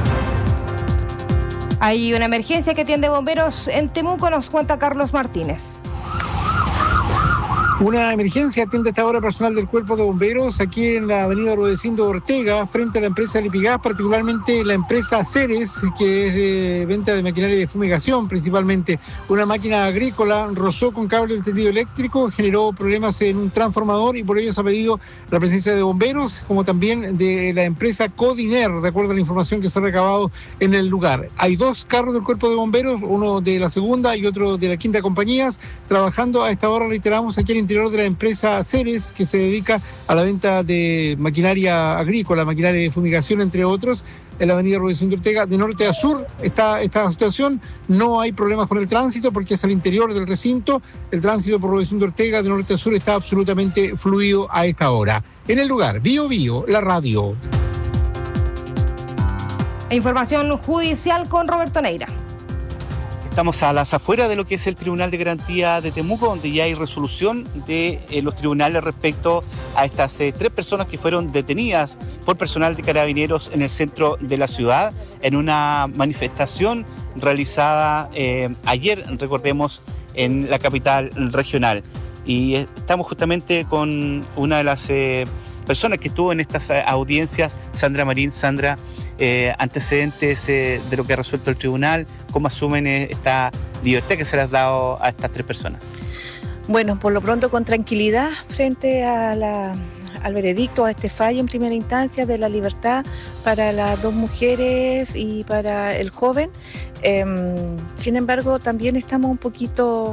Hay una emergencia que atiende bomberos en Temuco, nos cuenta Carlos Martínez. Una emergencia atiende esta hora personal del Cuerpo de Bomberos aquí en la avenida Rudecindo Ortega, frente a la empresa Lipigas, particularmente la empresa Ceres, que es de venta de maquinaria de fumigación principalmente. Una máquina agrícola rozó con cable de tendido eléctrico, generó problemas en un transformador y por ello se ha pedido la presencia de bomberos, como también de la empresa Codiner, de acuerdo a la información que se ha recabado en el lugar. Hay dos carros del Cuerpo de Bomberos, uno de la segunda y otro de la quinta compañías, trabajando a esta hora, reiteramos, aquí en interior de la empresa Ceres, que se dedica a la venta de maquinaria agrícola, maquinaria de fumigación, entre otros. en la avenida Rudecindo Ortega. De norte a sur está esta situación, no hay problemas con el tránsito porque es al interior del recinto. El tránsito por Rudecindo Ortega de norte a sur está absolutamente fluido a esta hora. En el lugar, Bio Bio, la radio. Información judicial con Roberto Neira. Estamos a las afueras de lo que es el Tribunal de Garantía de Temuco, donde ya hay resolución de los tribunales respecto a estas 3 personas que fueron detenidas por personal de Carabineros en el centro de la ciudad en una manifestación realizada ayer, recordemos, en la capital regional. Y estamos justamente con una de las personas que estuvo en estas audiencias, Sandra Marín. Sandra, antecedentes de lo que ha resuelto el tribunal, ¿cómo asumen esta libertad que se les ha dado a estas 3 personas? Bueno, por lo pronto con tranquilidad frente al veredicto, a este fallo en primera instancia de la libertad para las 2 mujeres y para el joven. Sin embargo, también estamos un poquito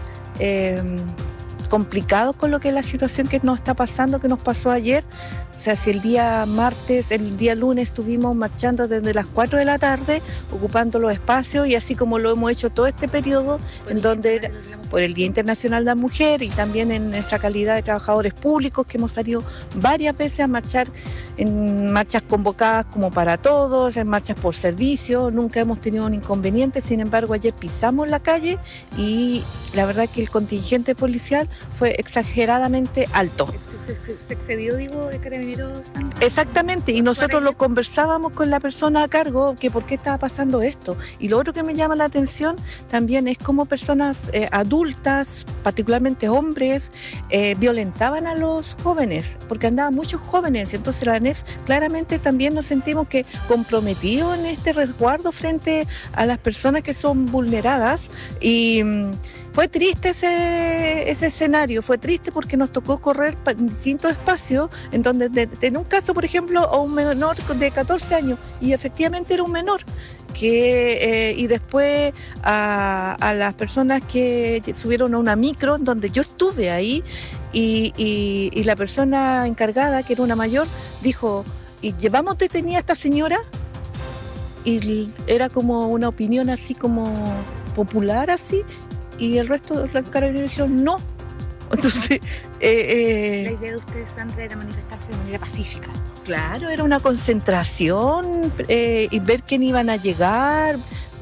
complicados con lo que es la situación que nos está pasando, que nos pasó ayer. O sea, si el día lunes estuvimos marchando desde las 4 de la tarde, ocupando los espacios, y así como lo hemos hecho todo este periodo, por el Día Internacional de la Mujer y también en nuestra calidad de trabajadores públicos, que hemos salido varias veces a marchar en marchas convocadas como para todos, en marchas por servicio, nunca hemos tenido un inconveniente. Sin embargo, ayer pisamos la calle y la verdad que el contingente policial fue exageradamente alto. ¿Se excedió, digo, de Carabineros? Exactamente, y nosotros lo conversábamos con la persona a cargo, que por qué estaba pasando esto. Y lo otro que me llama la atención también es cómo personas adultas, particularmente hombres, violentaban a los jóvenes, porque andaban muchos jóvenes. Entonces la ANEF claramente también nos sentimos que comprometidos en este resguardo frente a las personas que son vulneradas. Y fue triste ese escenario, fue triste porque nos tocó correr en distintos espacios, en donde en un caso, por ejemplo, a un menor de 14 años, y efectivamente era un menor, y después a las personas que subieron a una micro, donde yo estuve ahí, y la persona encargada, que era una mayor, dijo, ¿y llevamos detenida a esta señora? Y era como una opinión así como popular, así, y el resto de los carabineros dijeron no. Entonces, la idea de ustedes, Sandra, era manifestarse de manera pacífica. Claro, era una concentración y ver quién iban a llegar,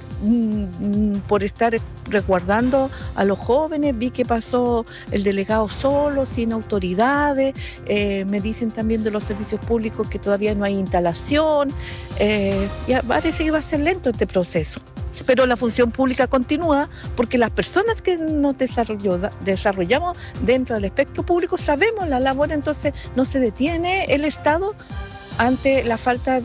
por estar resguardando a los jóvenes. Vi que pasó el delegado solo, sin autoridades. Me dicen también de los servicios públicos que todavía no hay instalación. Ya parece que va a ser lento este proceso. Pero la función pública continúa, porque las personas que nos desarrollamos dentro del espectro público sabemos la labor, entonces no se detiene el Estado ante la falta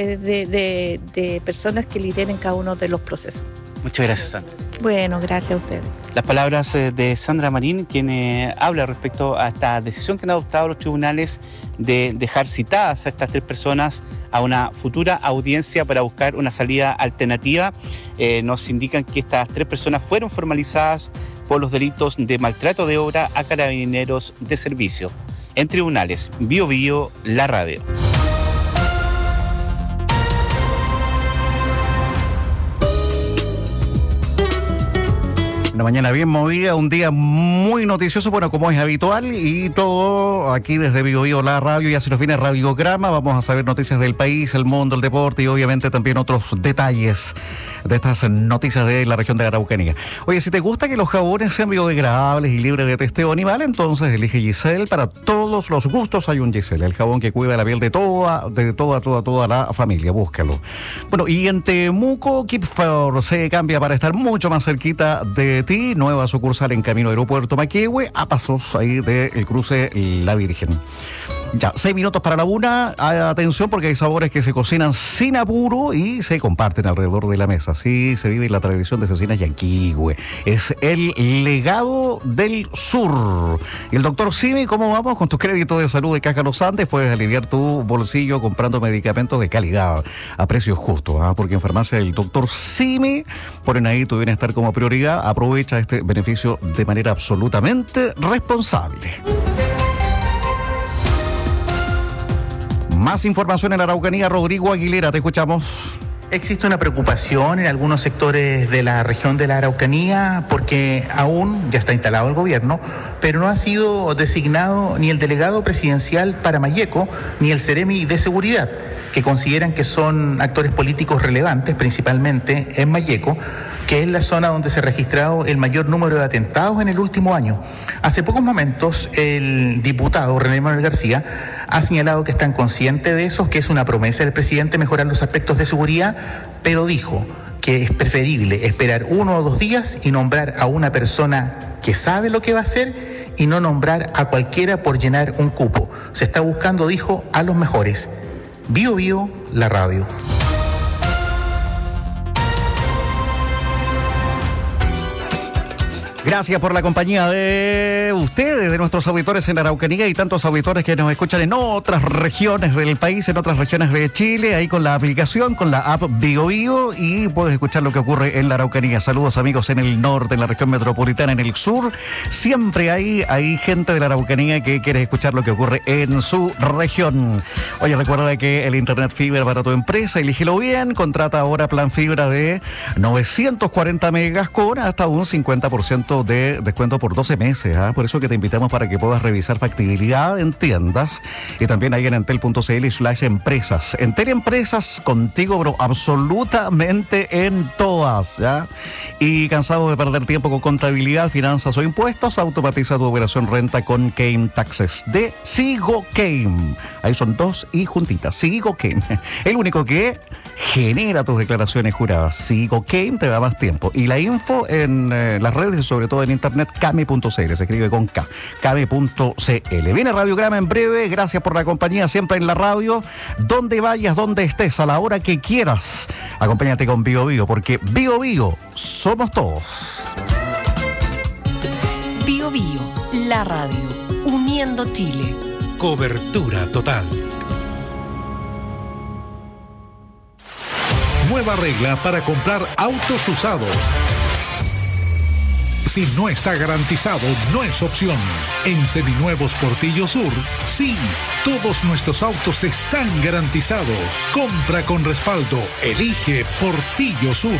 de personas que lideren cada uno de los procesos. Muchas gracias, Sandra. Bueno, gracias a ustedes. Las palabras de Sandra Marín, quien habla respecto a esta decisión que han adoptado los tribunales de dejar citadas a estas 3 personas a una futura audiencia para buscar una salida alternativa. Nos indican que estas 3 personas fueron formalizadas por los delitos de maltrato de obra a carabineros de servicio. En tribunales, Bio Bio, la radio. Una mañana bien movida, un día muy noticioso, bueno, como es habitual, y todo aquí desde Bio Bio, la radio. Ya se nos viene Radiograma, vamos a saber noticias del país, el mundo, el deporte y obviamente también otros detalles de estas noticias de la región de Araucanía. Oye, si te gusta que los jabones sean biodegradables y libres de testeo animal, entonces elige Giselle. Para todos los gustos hay un Giselle, el jabón que cuida la piel de toda la familia. Búscalo. Bueno, y en Temuco, Kipfer se cambia para estar mucho más cerquita de ti. Nueva sucursal en camino Aeropuerto Maquehue, a pasos ahí del cruce La Virgen. Ya, 6 minutos para la 1. Atención, porque hay sabores que se cocinan sin apuro y se comparten alrededor de la mesa. Así se vive la tradición de Cecinas Yanquihue. Es el legado del sur. Y el doctor Simi, ¿cómo vamos con tu crédito de salud de Caja Los Andes? Puedes aliviar tu bolsillo comprando medicamentos de calidad a precios justos, porque en farmacia el doctor Simi ponen ahí tu bienestar como prioridad. Aprovecha este beneficio de manera absolutamente responsable. Más información en la Araucanía, Rodrigo Aguilera, te escuchamos. Existe una preocupación en algunos sectores de la región de la Araucanía porque aún ya está instalado el gobierno, pero no ha sido designado ni el delegado presidencial para Malleco ni el Ceremi de Seguridad, que consideran que son actores políticos relevantes, principalmente en Malleco, que es la zona donde se ha registrado el mayor número de atentados en el último año. Hace pocos momentos, el diputado René Manuel García ha señalado que están conscientes de eso, que es una promesa del presidente mejorar los aspectos de seguridad, pero dijo que es preferible esperar 1 o 2 días y nombrar a una persona que sabe lo que va a hacer y no nombrar a cualquiera por llenar un cupo. Se está buscando, dijo, a los mejores. Bio Bio, la radio. Gracias por la compañía de ustedes, de nuestros auditores en la Araucanía y tantos auditores que nos escuchan en otras regiones del país, en otras regiones de Chile, ahí con la aplicación, con la app Bio Bio, y puedes escuchar lo que ocurre en la Araucanía. Saludos amigos en el norte, en la región metropolitana, en el sur. Siempre hay gente de la Araucanía que quiere escuchar lo que ocurre en su región. Oye, recuerda que el internet fibra para tu empresa, elígelo bien, contrata ahora plan fibra de 940 megas con hasta un 50% de descuento por 12 meses. Por eso que te invitamos para que puedas revisar factibilidad en tiendas y también ahí en entel.cl/empresas. Entel Empresas, contigo, bro, absolutamente en todas, ¿ya? Y cansado de perder tiempo con contabilidad, finanzas o impuestos, automatiza tu operación renta con Kane Taxes de Sigo Kane. Ahí son 2 y juntitas. Sigo Kane, el único que genera tus declaraciones juradas. Sigo Kane te da más tiempo. Y la info en las redes, sobre todo en internet, kame.cl, se escribe con K, kame.cl. Viene Radiograma en breve, gracias por la compañía siempre en la radio, donde vayas, donde estés, a la hora que quieras. Acompáñate con Bio Bio, porque Bio Bio somos todos. Bio Bio, la radio, uniendo Chile. Cobertura total. Nueva regla para comprar autos usados. Si no está garantizado, no es opción. En Seminuevos Portillo Sur, sí, todos nuestros autos están garantizados. Compra con respaldo. Elige Portillo Sur.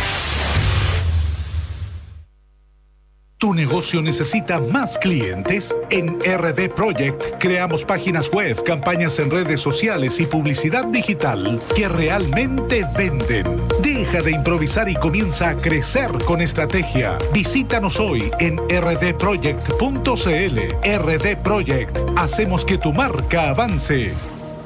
¿Tu negocio necesita más clientes? En RD Project creamos páginas web, campañas en redes sociales y publicidad digital que realmente venden. Deja de improvisar y comienza a crecer con estrategia. Visítanos hoy en rdproject.cl. RD Project. Hacemos que tu marca avance.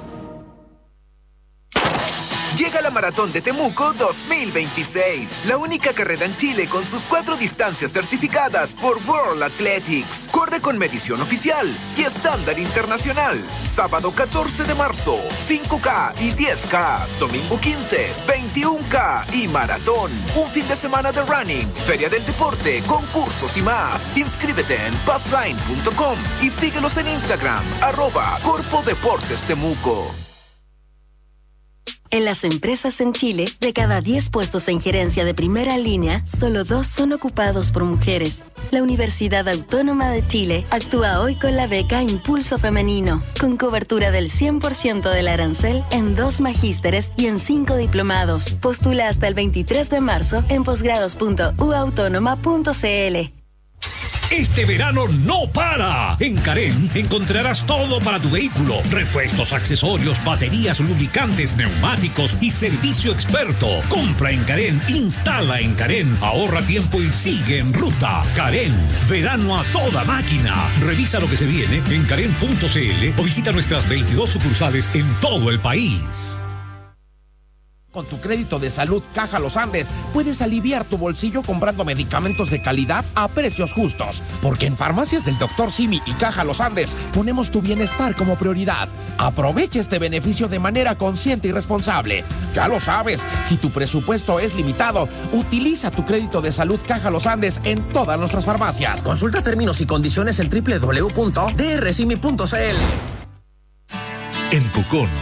Llega la Maratón de Temuco 2026, la única carrera en Chile con sus 4 distancias certificadas por World Athletics. Corre con medición oficial y estándar internacional. Sábado 14 de marzo, 5K y 10K. Domingo 15, 21K y maratón. Un fin de semana de running, feria del deporte, concursos y más. Inscríbete en passline.com y síguelos en Instagram, @CorpoDeportesTemuco. En las empresas en Chile, de cada 10 puestos en gerencia de primera línea, solo 2 son ocupados por mujeres. La Universidad Autónoma de Chile actúa hoy con la beca Impulso Femenino, con cobertura del 100% del arancel en 2 magísteres y en 5 diplomados. Postula hasta el 23 de marzo en posgrados.uautonoma.cl. Este verano no para. En Carén encontrarás todo para tu vehículo: repuestos, accesorios, baterías, lubricantes, neumáticos y servicio experto. Compra en Carén, instala en Carén, ahorra tiempo y sigue en ruta. Carén, verano a toda máquina. Revisa lo que se viene en carén.cl o visita nuestras 22 sucursales en todo el país. Con tu crédito de salud Caja Los Andes puedes aliviar tu bolsillo comprando medicamentos de calidad a precios justos. Porque en Farmacias del Dr. Simi y Caja Los Andes ponemos tu bienestar como prioridad. Aprovecha este beneficio de manera consciente y responsable. Ya lo sabes, si tu presupuesto es limitado, utiliza tu crédito de salud Caja Los Andes en todas nuestras farmacias. Consulta términos y condiciones en www.drsimi.cl. En Pucón